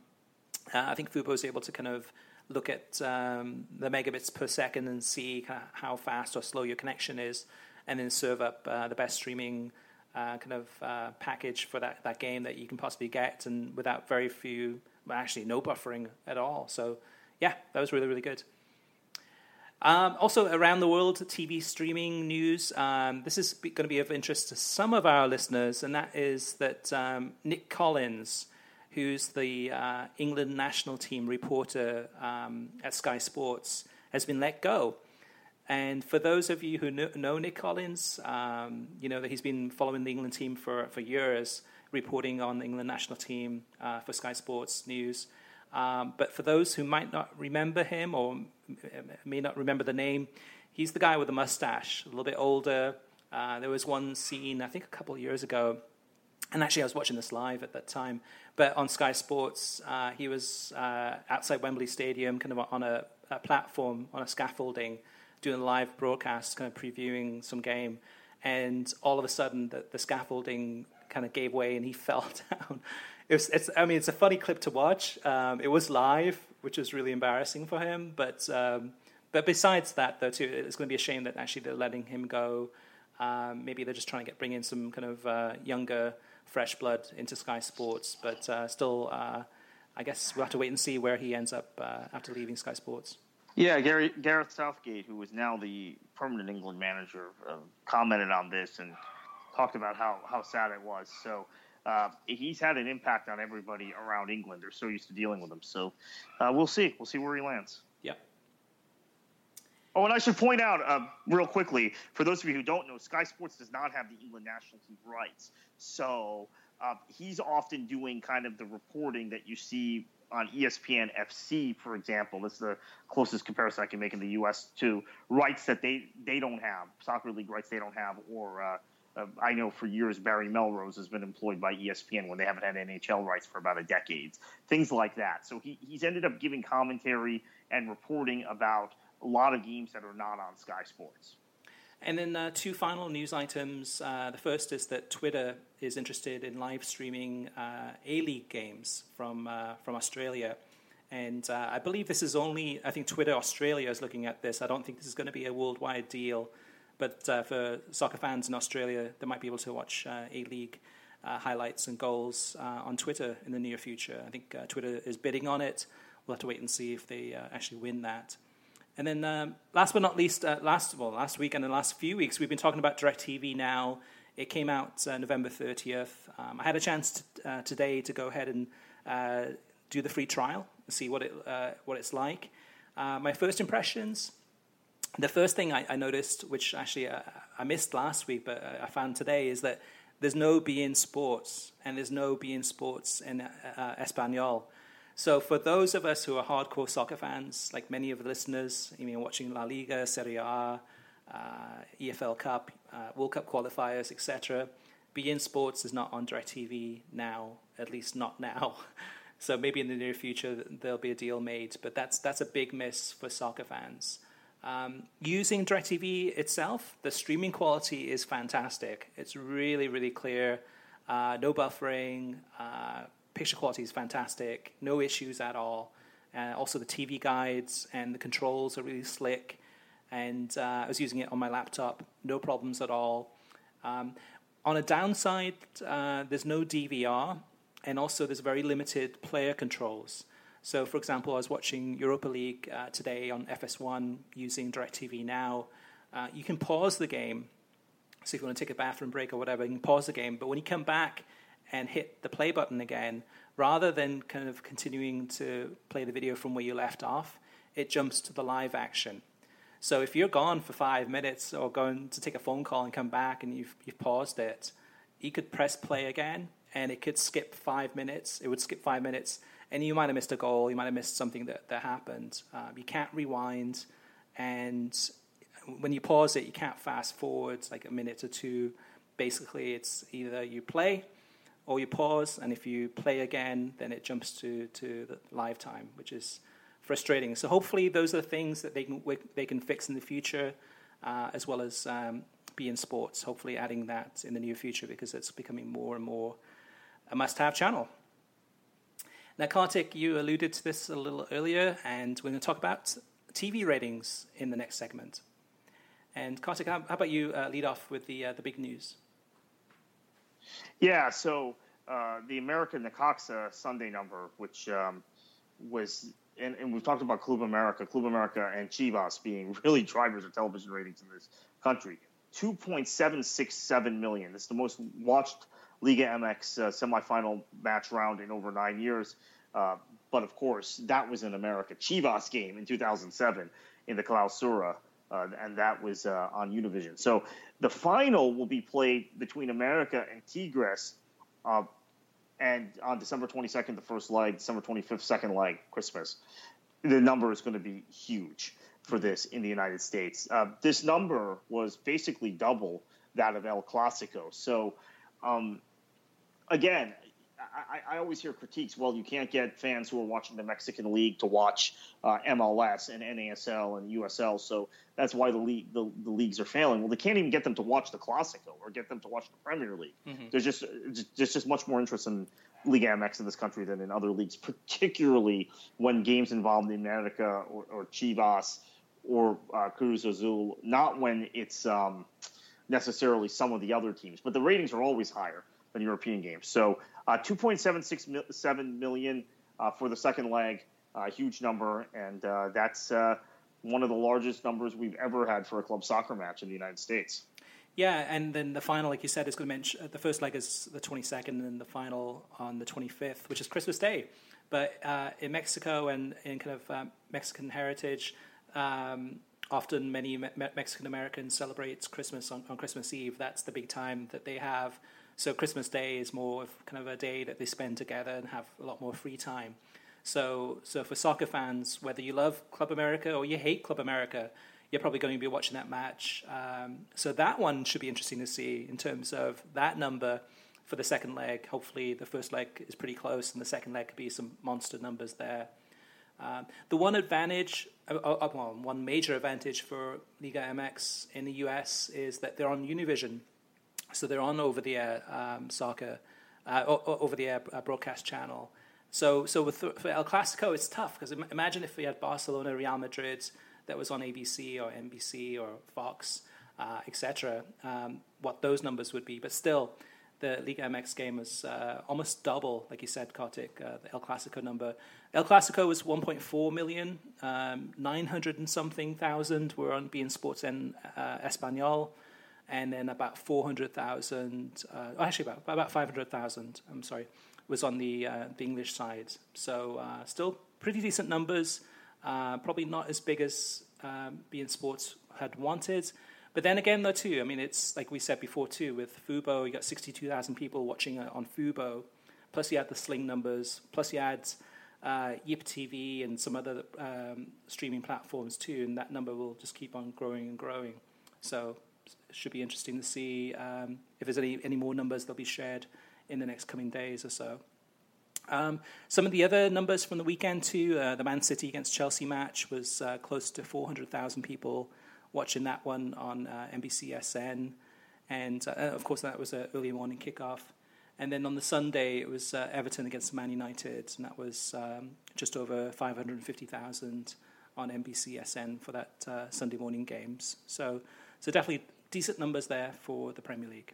I think Fubo is able to kind of look at the megabits per second and see kind of how fast or slow your connection is, and then serve up the best streaming kind of package for that game that you can possibly get, and without very few, well, actually no buffering at all. So yeah, that was really, really good. Also, around the world, TV streaming news. This is going to be of interest to some of our listeners, and that is that Nick Collins, who's the England national team reporter at Sky Sports, has been let go. And for those of you who know Nick Collins, you know that he's been following the England team for years, reporting on the England national team for Sky Sports News. But for those who might not remember him or may not remember the name, he's the guy with the mustache, a little bit older. There was one scene, I think a couple of years ago, and actually I was watching this live at that time, but on Sky Sports, he was outside Wembley Stadium, kind of on a platform, on a scaffolding, doing a live broadcast, kind of previewing some game, and all of a sudden the scaffolding kind of gave way and he fell down. It's a funny clip to watch. It was live, which was really embarrassing for him. But besides that, though, too, it's going to be a shame that actually they're letting him go. Maybe they're just trying to bring in some kind of younger, fresh blood into Sky Sports. But still, I guess we'll have to wait and see where he ends up after leaving Sky Sports. Yeah, Gareth Southgate, who is now the permanent England manager, commented on this and talked about how sad it was. So he's had an impact on everybody around England. They're so used to dealing with him. So we'll see. We'll see where he lands. Yep. Oh, and I should point out real quickly, for those of you who don't know, Sky Sports does not have the England national team rights. So he's often doing kind of the reporting that you see on ESPN FC, for example. That's the closest comparison I can make in the U.S. to rights that they don't have, soccer league rights they don't have, or I know for years Barry Melrose has been employed by ESPN when they haven't had NHL rights for about a decade, things like that. So he's ended up giving commentary and reporting about a lot of games that are not on Sky Sports. And then two final news items. The first is that Twitter is interested in live streaming A-League games from Australia. And I believe this is only, I think Twitter Australia is looking at this. I don't think this is going to be a worldwide deal. But for soccer fans in Australia, they might be able to watch A-League highlights and goals on Twitter in the near future. I think Twitter is bidding on it. We'll have to wait and see if they actually win that. And then last but not least, last week and the last few weeks, we've been talking about DirecTV Now. It came out November 30th. I had a chance today to go ahead and do the free trial and see what it's like. My first impressions, the first thing I noticed, which actually I missed last week, but I found today, is that there's no beIN Sports, and there's no beIN Sports in Espanol. So for those of us who are hardcore soccer fans, like many of the listeners, watching La Liga, Serie A, EFL Cup, World Cup qualifiers, etc., beIN Sports is not on DirecTV now, at least not now. So maybe in the near future there'll be a deal made, but that's a big miss for soccer fans. Using DirecTV itself, the streaming quality is fantastic. It's really, really clear, no buffering, picture quality is fantastic, no issues at all. Also, the TV guides and the controls are really slick. And I was using it on my laptop, no problems at all. On a downside, there's no DVR, and also there's very limited player controls. So, for example, I was watching Europa League today on FS1 using DirecTV Now. You can pause the game. So if you want to take a bathroom break or whatever, you can pause the game. But when you come back and hit the play button again, rather than kind of continuing to play the video from where you left off, it jumps to the live action. So if you're gone for 5 minutes or going to take a phone call and come back and you've paused it, you could press play again and it could skip 5 minutes. It would skip 5 minutes and you might have missed a goal. You might have missed something that happened. You can't rewind, and when you pause it, you can't fast forward like a minute or two. Basically, it's either you play or you pause, and if you play again, then it jumps to the live time, which is frustrating. So hopefully those are the things that they can fix in the future, as well as beIN Sports, hopefully adding that in the near future, because it's becoming more and more a must-have channel. Now, Kartik, you alluded to this a little earlier, and we're going to talk about TV ratings in the next segment. And Kartik, how about you lead off with the big news? Yeah, so the American Necaxa Sunday number, which was, and we've talked about Club America and Chivas being really drivers of television ratings in this country. 2.767 million. It's the most watched Liga MX semifinal match round in over 9 years. But of course, that was an America Chivas game in 2007 in the Clausura. And that was on Univision. So the final will be played between America and Tigres, and on December 22nd, the first leg, December 25th, second leg, Christmas. The number is going to be huge for this in the United States. This number was basically double that of El Clasico. So, again, I always hear critiques. Well, you can't get fans who are watching the Mexican League to watch MLS and NASL and USL, so that's why the leagues are failing. Well, they can't even get them to watch the Clasico or get them to watch the Premier League. Mm-hmm. There's just much more interest in Liga MX in this country than in other leagues, particularly when games involve the America or Chivas or Cruz Azul, not when it's necessarily some of the other teams. But the ratings are always higher than European games. So 2.767 million for the second leg, huge number, and that's one of the largest numbers we've ever had for a club soccer match in the United States. Yeah, and then the final, like you said, is going to mention the first leg is the 22nd, and the final on the 25th, which is Christmas Day. But in Mexico and in kind of Mexican heritage, often many Mexican Americans celebrate Christmas on Christmas Eve. That's the big time that they have. So Christmas Day is more of kind of a day that they spend together and have a lot more free time. So for soccer fans, whether you love Club America or you hate Club America, you're probably going to be watching that match. So that one should be interesting to see in terms of that number for the second leg. Hopefully the first leg is pretty close and the second leg could be some monster numbers there. The one advantage, one major advantage for Liga MX in the US is that they're on Univision. So they're on over-the-air soccer, over-the-air broadcast channel. So for El Clasico, it's tough because imagine if we had Barcelona, Real Madrid that was on ABC or NBC or Fox, etc., what those numbers would be. But still, the Liga MX game was almost double, like you said, Kartik, the El Clasico number. El Clasico was 1.4 million, 900 and something thousand were on beIN Sports en Español, and then about 400,000, actually about 500,000, I'm sorry, was on the English side. So still pretty decent numbers. Probably not as big as beIN Sports had wanted. But then again, though, too, I mean, it's like we said before, too, with Fubo, you got 62,000 people watching on Fubo, plus you had the Sling numbers, plus you had Yip TV and some other streaming platforms, too, and that number will just keep on growing and growing. So it should be interesting to see if there's any more numbers that'll be shared in the next coming days or so. Some of the other numbers from the weekend, too, the Man City against Chelsea match was close to 400,000 people watching that one on NBCSN. And, of course, that was an early morning kickoff. And then on the Sunday, it was Everton against Man United, and that was just over 550,000 on NBCSN for that Sunday morning games. So definitely decent numbers there for the Premier League.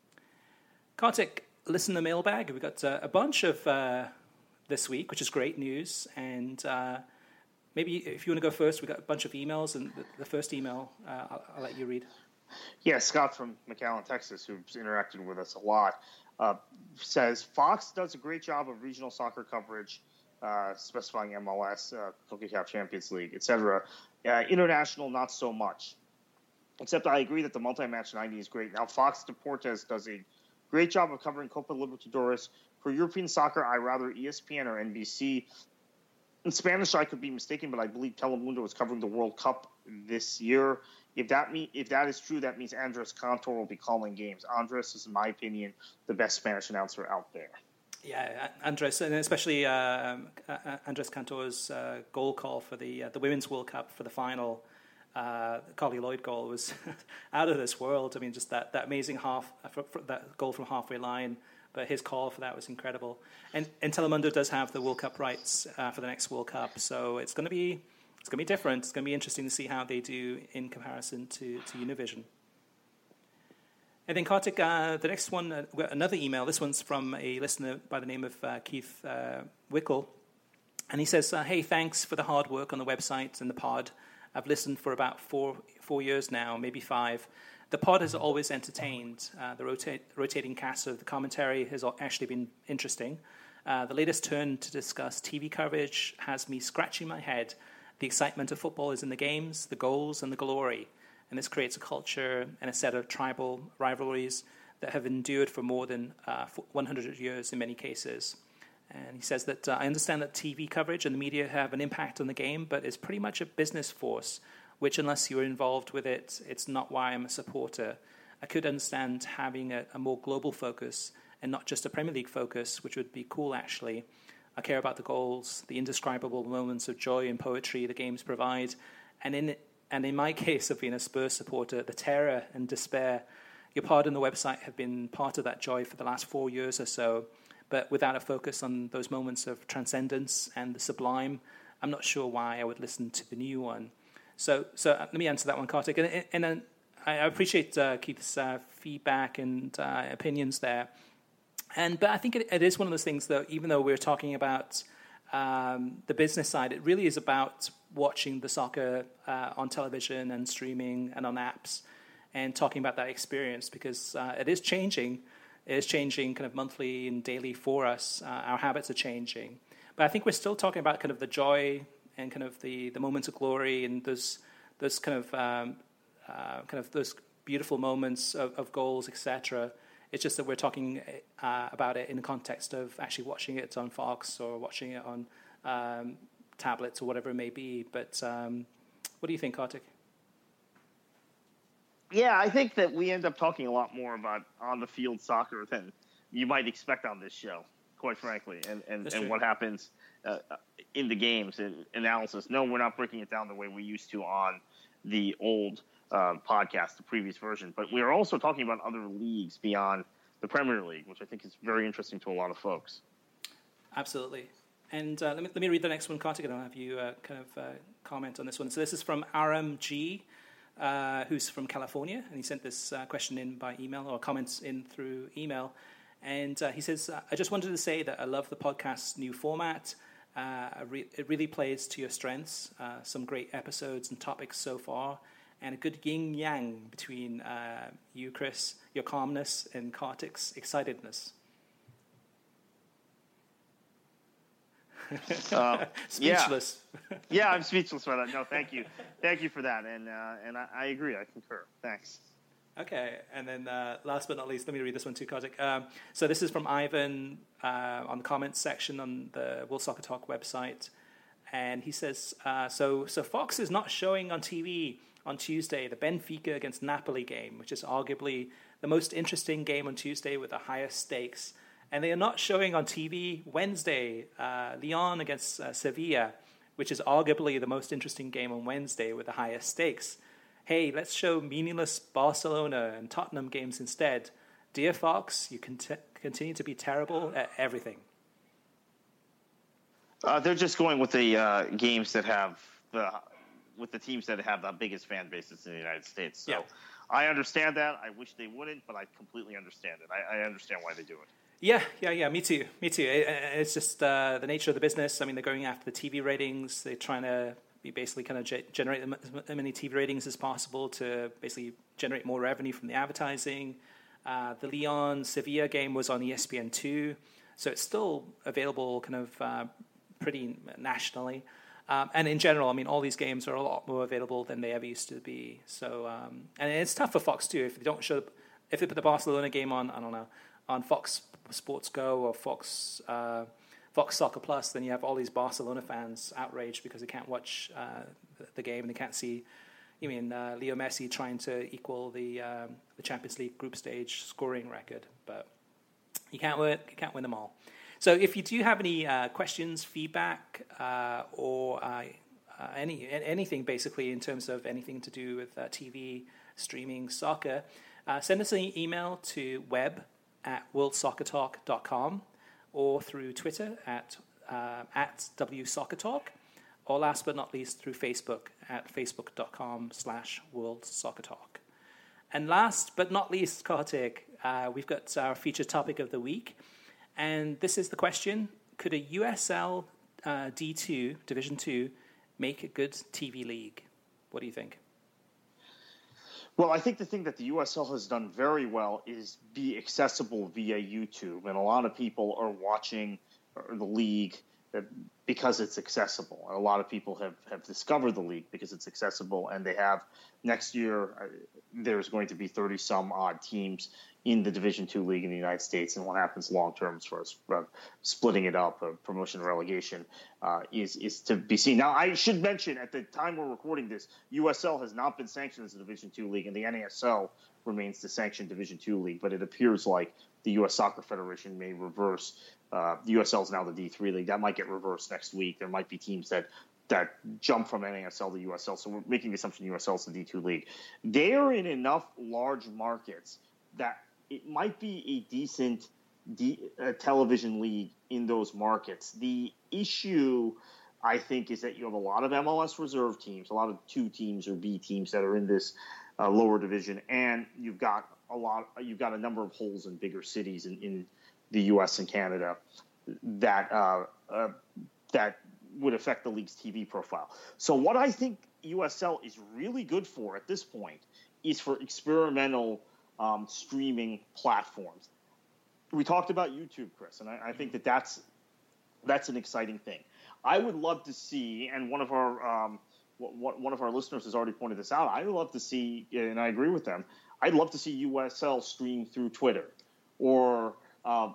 Kartik, listen to Mailbag. We've got a bunch of this week, which is great news. And maybe if you want to go first, we've got a bunch of emails. And the first email, I'll let you read. Yeah, Scott from McAllen, Texas, who's interacted with us a lot, says Fox does a great job of regional soccer coverage, specifying MLS, CONCACAF Champions League, etc. International, not so much. Except I agree that the multi-match 90 is great. Now, Fox Deportes does a great job of covering Copa Libertadores. For European soccer, I rather ESPN or NBC. In Spanish, I could be mistaken, but I believe Telemundo is covering the World Cup this year. If that is true, that means Andres Cantor will be calling games. Andres is, in my opinion, the best Spanish announcer out there. Yeah, Andres, and especially Andres Cantor's goal call for the Women's World Cup for the final. Carly Lloyd goal was out of this world. I mean, just that amazing that goal from halfway line. But his call for that was incredible. And Telemundo does have the World Cup rights for the next World Cup, so it's going to be different. It's going to be interesting to see how they do in comparison to Univision. And then Kartik, the next one, another email. This one's from a listener by the name of Keith Wickle, and he says, "Hey, thanks for the hard work on the website and the pod. I've listened for about four years now, maybe 5. The pod has always entertained. The rotating cast of the commentary has actually been interesting. The latest turn to discuss TV coverage has me scratching my head. The excitement of football is in the games, the goals, and the glory. And this creates a culture and a set of tribal rivalries that have endured for more than 100 years in many cases." And he says that, "I understand that TV coverage and the media have an impact on the game, but it's pretty much a business force, which unless you're involved with it, it's not why I'm a supporter. I could understand having a more global focus and not just a Premier League focus, which would be cool, actually. I care about the goals, the indescribable moments of joy and poetry the games provide, and in my case of being a Spurs supporter, the terror and despair. Your pod and the website have been part of that joy for the last 4 years or so, but without a focus on those moments of transcendence and the sublime, I'm not sure why I would listen to the new one." So let me answer that one, Kartik. And I appreciate Keith's feedback and opinions there. But I think it is one of those things, though, even though we're talking about the business side, it really is about watching the soccer on television and streaming and on apps, and talking about that experience, because it is changing. It is changing kind of monthly and daily for us. Our habits are changing. But I think we're still talking about kind of the joy and kind of the moments of glory and those kind of those beautiful moments of goals, etc. It's just that we're talking about it in the context of actually watching it on Fox or watching it on tablets or whatever it may be. But what do you think, Kartik? Yeah, I think that we end up talking a lot more about on-the-field soccer than you might expect on this show, quite frankly, and what happens in the games and analysis. No, we're not breaking it down the way we used to on the old podcast, the previous version. But we are also talking about other leagues beyond the Premier League, which I think is very interesting to a lot of folks. Absolutely. And let me read the next one, Kartik, and I'll have you comment on this one. So this is from RMG, who's from California, and he sent this question in by email, or comments in through email. And he says, I just wanted to say that I love the podcast's new format. It really plays to your strengths. Some great episodes and topics so far, and a good yin-yang between you, Chris, your calmness, and Kartik's excitedness. Speechless. Yeah, I'm speechless for that. No, thank you for that, and I agree. I concur. Thanks. Okay, and then last but not least, let me read this one too, Kartik. So this is from Ivan on the comments section on the World Soccer Talk website, and he says, so Fox is not showing on TV on Tuesday the Benfica against Napoli game, which is arguably the most interesting game on Tuesday with the highest stakes. And they are not showing on TV Wednesday, Lyon against Sevilla, which is arguably the most interesting game on Wednesday with the highest stakes. Hey, let's show meaningless Barcelona and Tottenham games instead. Dear Fox, you continue to be terrible at everything. They're just going with the games that have with the teams that have the biggest fan bases in the United States. So yeah. I understand that. I wish they wouldn't, but I completely understand it. I understand why they do it. Yeah. Me too. It's just the nature of the business. I mean, they're going after the TV ratings. They're trying to basically kind of generate as many TV ratings as possible to basically generate more revenue from the advertising. The Lyon-Sevilla game was on ESPN2, so it's still available kind of pretty nationally. And in general, I mean, all these games are a lot more available than they ever used to be. So, and it's tough for Fox too. If they put the Barcelona game on, I don't know, on Fox Sports Go or Fox Soccer Plus, then you have all these Barcelona fans outraged because they can't watch the game and they can't see. Leo Messi trying to equal the Champions League group stage scoring record, but you can't win them all. So if you do have any questions, feedback, or anything basically in terms of anything to do with TV streaming soccer, send us an email to web@worldsoccertalk.com or through Twitter at WSoccerTalk, or last but not least through Facebook at facebook.com/worldsoccertalk. And last but not least, Kartik, we've got our featured topic of the week. And this is the question: could a USL D2, Division 2, make a good TV league? What do you think? Well, I think the thing that the USL has done very well is be accessible via YouTube. And a lot of people are watching the league because it's accessible. And a lot of people have discovered the league because it's accessible. And they have, next year, there's going to be 30-some odd teams in the Division II league in the United States, and what happens long term as far as splitting it up, promotion and relegation, is to be seen. Now, I should mention, at the time we're recording this, USL has not been sanctioned as a Division II league, and the NASL remains the sanctioned Division II league, but it appears like the U.S. Soccer Federation may reverse. The USL is now the D3 league. That might get reversed next week. There might be teams that jump from NASL to USL, so we're making the assumption USL is the D2 league. They are in enough large markets that it might be a decent television league in those markets. The issue, I think, is that you have a lot of MLS reserve teams, a lot of 2 teams or B teams that are in this lower division, and you've got a number of holes in bigger cities in the U.S. and Canada that would affect the league's TV profile. So what I think USL is really good for at this point is for experimental streaming platforms. We talked about YouTube, Chris, and I think that's an exciting thing. I would love to see, and one of our listeners has already pointed this out. I'd love to see, and I agree with them. I'd love to see USL stream through Twitter, or a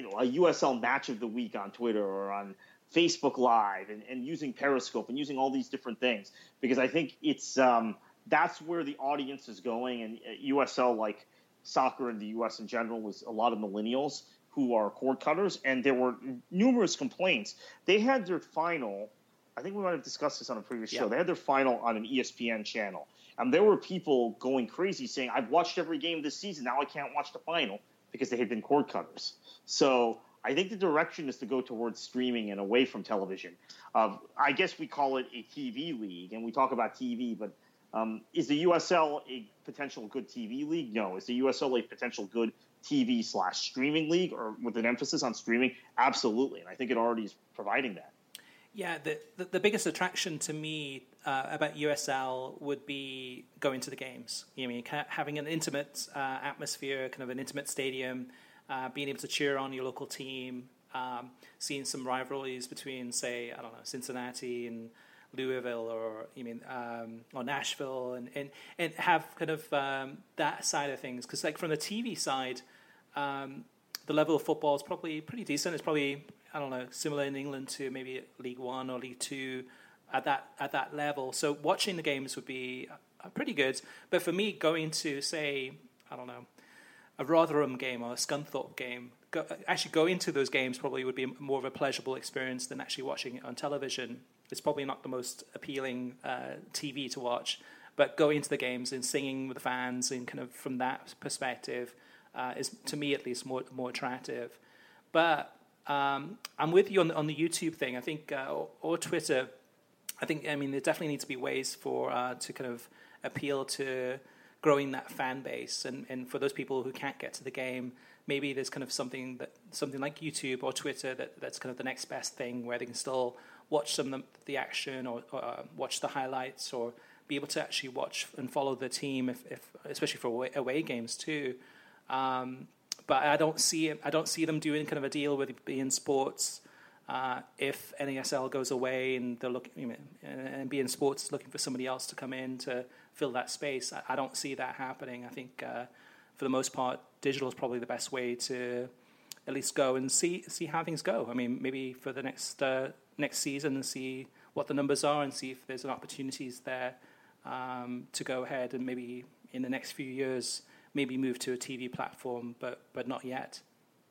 USL match of the week on Twitter or on Facebook Live, and using Periscope and using all these different things, because I think it's that's where the audience is going. And USL, like soccer in the U.S. in general, is a lot of millennials who are cord cutters, and there were numerous complaints. They had their final, I think we might have discussed this on a previous show, they had their final on an ESPN channel, and there were people going crazy saying, I've watched every game this season, now I can't watch the final, because they had been cord cutters. So I think the direction is to go towards streaming and away from television. I guess we call it a TV league, and we talk about TV, but is the USL a potential good TV league? No. Is the USL a potential good TV/streaming league, or with an emphasis on streaming? Absolutely, and I think it already is providing that. Yeah, the biggest attraction to me about USL would be going to the games. I mean, having an intimate atmosphere, kind of an intimate stadium, being able to cheer on your local team, seeing some rivalries between, say, I don't know, Cincinnati and Louisville, or or Nashville, and have kind of that side of things. Because like from the TV side, the level of football is probably pretty decent. It's probably, I don't know, similar in England to maybe League One or League Two at that level. So watching the games would be pretty good. But for me, going to, say, I don't know, a Rotherham game or a Scunthorpe game, actually going to those games probably would be more of a pleasurable experience than actually watching it on television. It's probably not the most appealing TV to watch, but going to the games and singing with the fans and kind of from that perspective is, to me at least, more attractive. But I'm with you on the YouTube thing. I think, or Twitter. I think, there definitely needs to be ways for to kind of appeal to growing that fan base, and for those people who can't get to the game, maybe there's kind of something like YouTube or Twitter that's kind of the next best thing, where they can still watch some of the action, or watch the highlights, or be able to actually watch and follow the team, if especially for away games too. But I don't see them doing kind of a deal with beIN Sports if NASL goes away and they're looking, and beIN Sports is looking for somebody else to come in to fill that space. I don't see that happening. I think for the most part, digital is probably the best way to at least go and see how things go. I mean, maybe for the next season, and see what the numbers are, and see if there's an opportunities there to go ahead, and maybe in the next few years, maybe move to a TV platform, but not yet.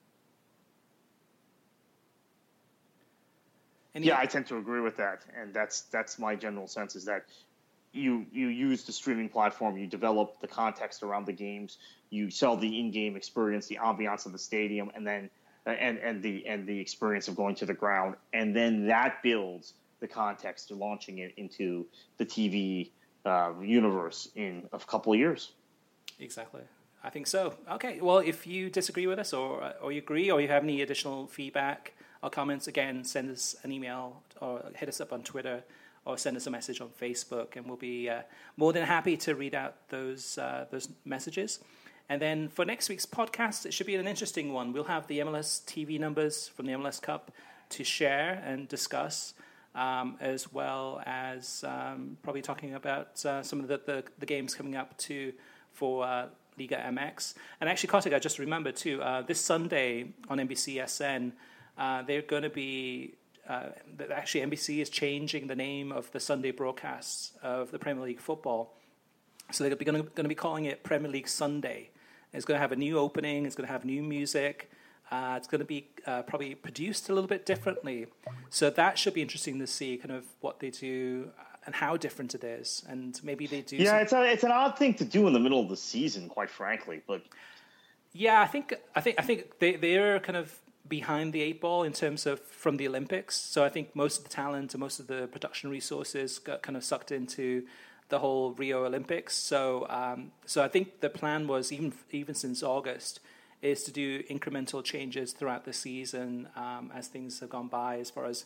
I tend to agree with that, and that's my general sense, is that you use the streaming platform, you develop the context around the games, you sell the in-game experience, the ambiance of the stadium, and then and the experience of going to the ground, and then that builds the context to launching it into the TV universe in a couple of years. Exactly. I think so. Okay. Well, if you disagree with us, or you agree, or you have any additional feedback or comments, again, send us an email or hit us up on Twitter, or send us a message on Facebook, and we'll be more than happy to read out those messages. And then for next week's podcast, it should be an interesting one. We'll have the MLS TV numbers from the MLS Cup to share and discuss, as well as probably talking about some of the games coming up for Liga MX. And actually, Kartik, I just remembered too, this Sunday on NBCSN, they're going to be... actually, NBC is changing the name of the Sunday broadcasts of the Premier League football. So they're going to be calling it Premier League Sunday. It's going to have a new opening. It's going to have new music. It's going to be probably produced a little bit differently. So that should be interesting to see kind of what they do and how different it is. And maybe they do... Yeah, it's an odd thing to do in the middle of the season, quite frankly. But yeah, I think they're kind of behind the eight ball in terms of from the Olympics. So I think most of the talent and most of the production resources got kind of sucked into the whole Rio Olympics. So I think the plan was, even since August, is to do incremental changes throughout the season as things have gone by, as far as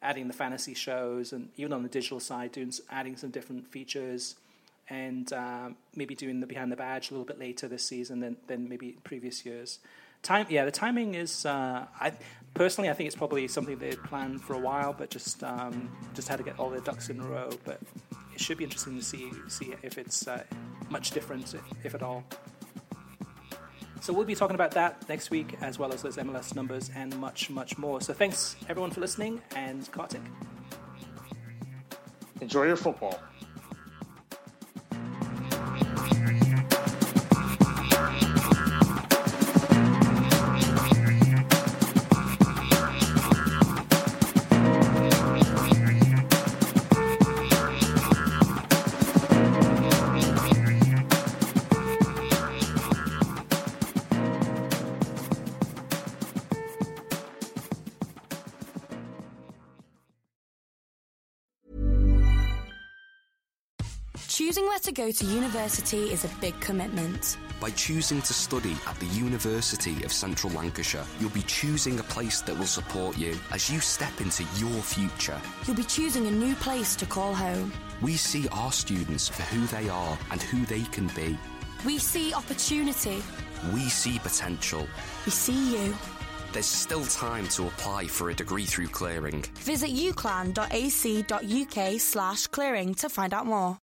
adding the fantasy shows, and even on the digital side, adding some different features, and maybe doing the Behind the Badge a little bit later this season than maybe previous years. The timing is. I think it's probably something they had planned for a while, but just had to get all their ducks in a row. But it should be interesting to see if it's much different, if at all. So we'll be talking about that next week, as well as those MLS numbers and much, much more. So thanks everyone for listening, and Kartik. Enjoy your football. Choosing where to go to university is a big commitment. By choosing to study at the University of Central Lancashire, you'll be choosing a place that will support you as you step into your future. You'll be choosing a new place to call home. We see our students for who they are and who they can be. We see opportunity. We see potential. We see you. There's still time to apply for a degree through Clearing. Visit uclan.ac.uk/clearing to find out more.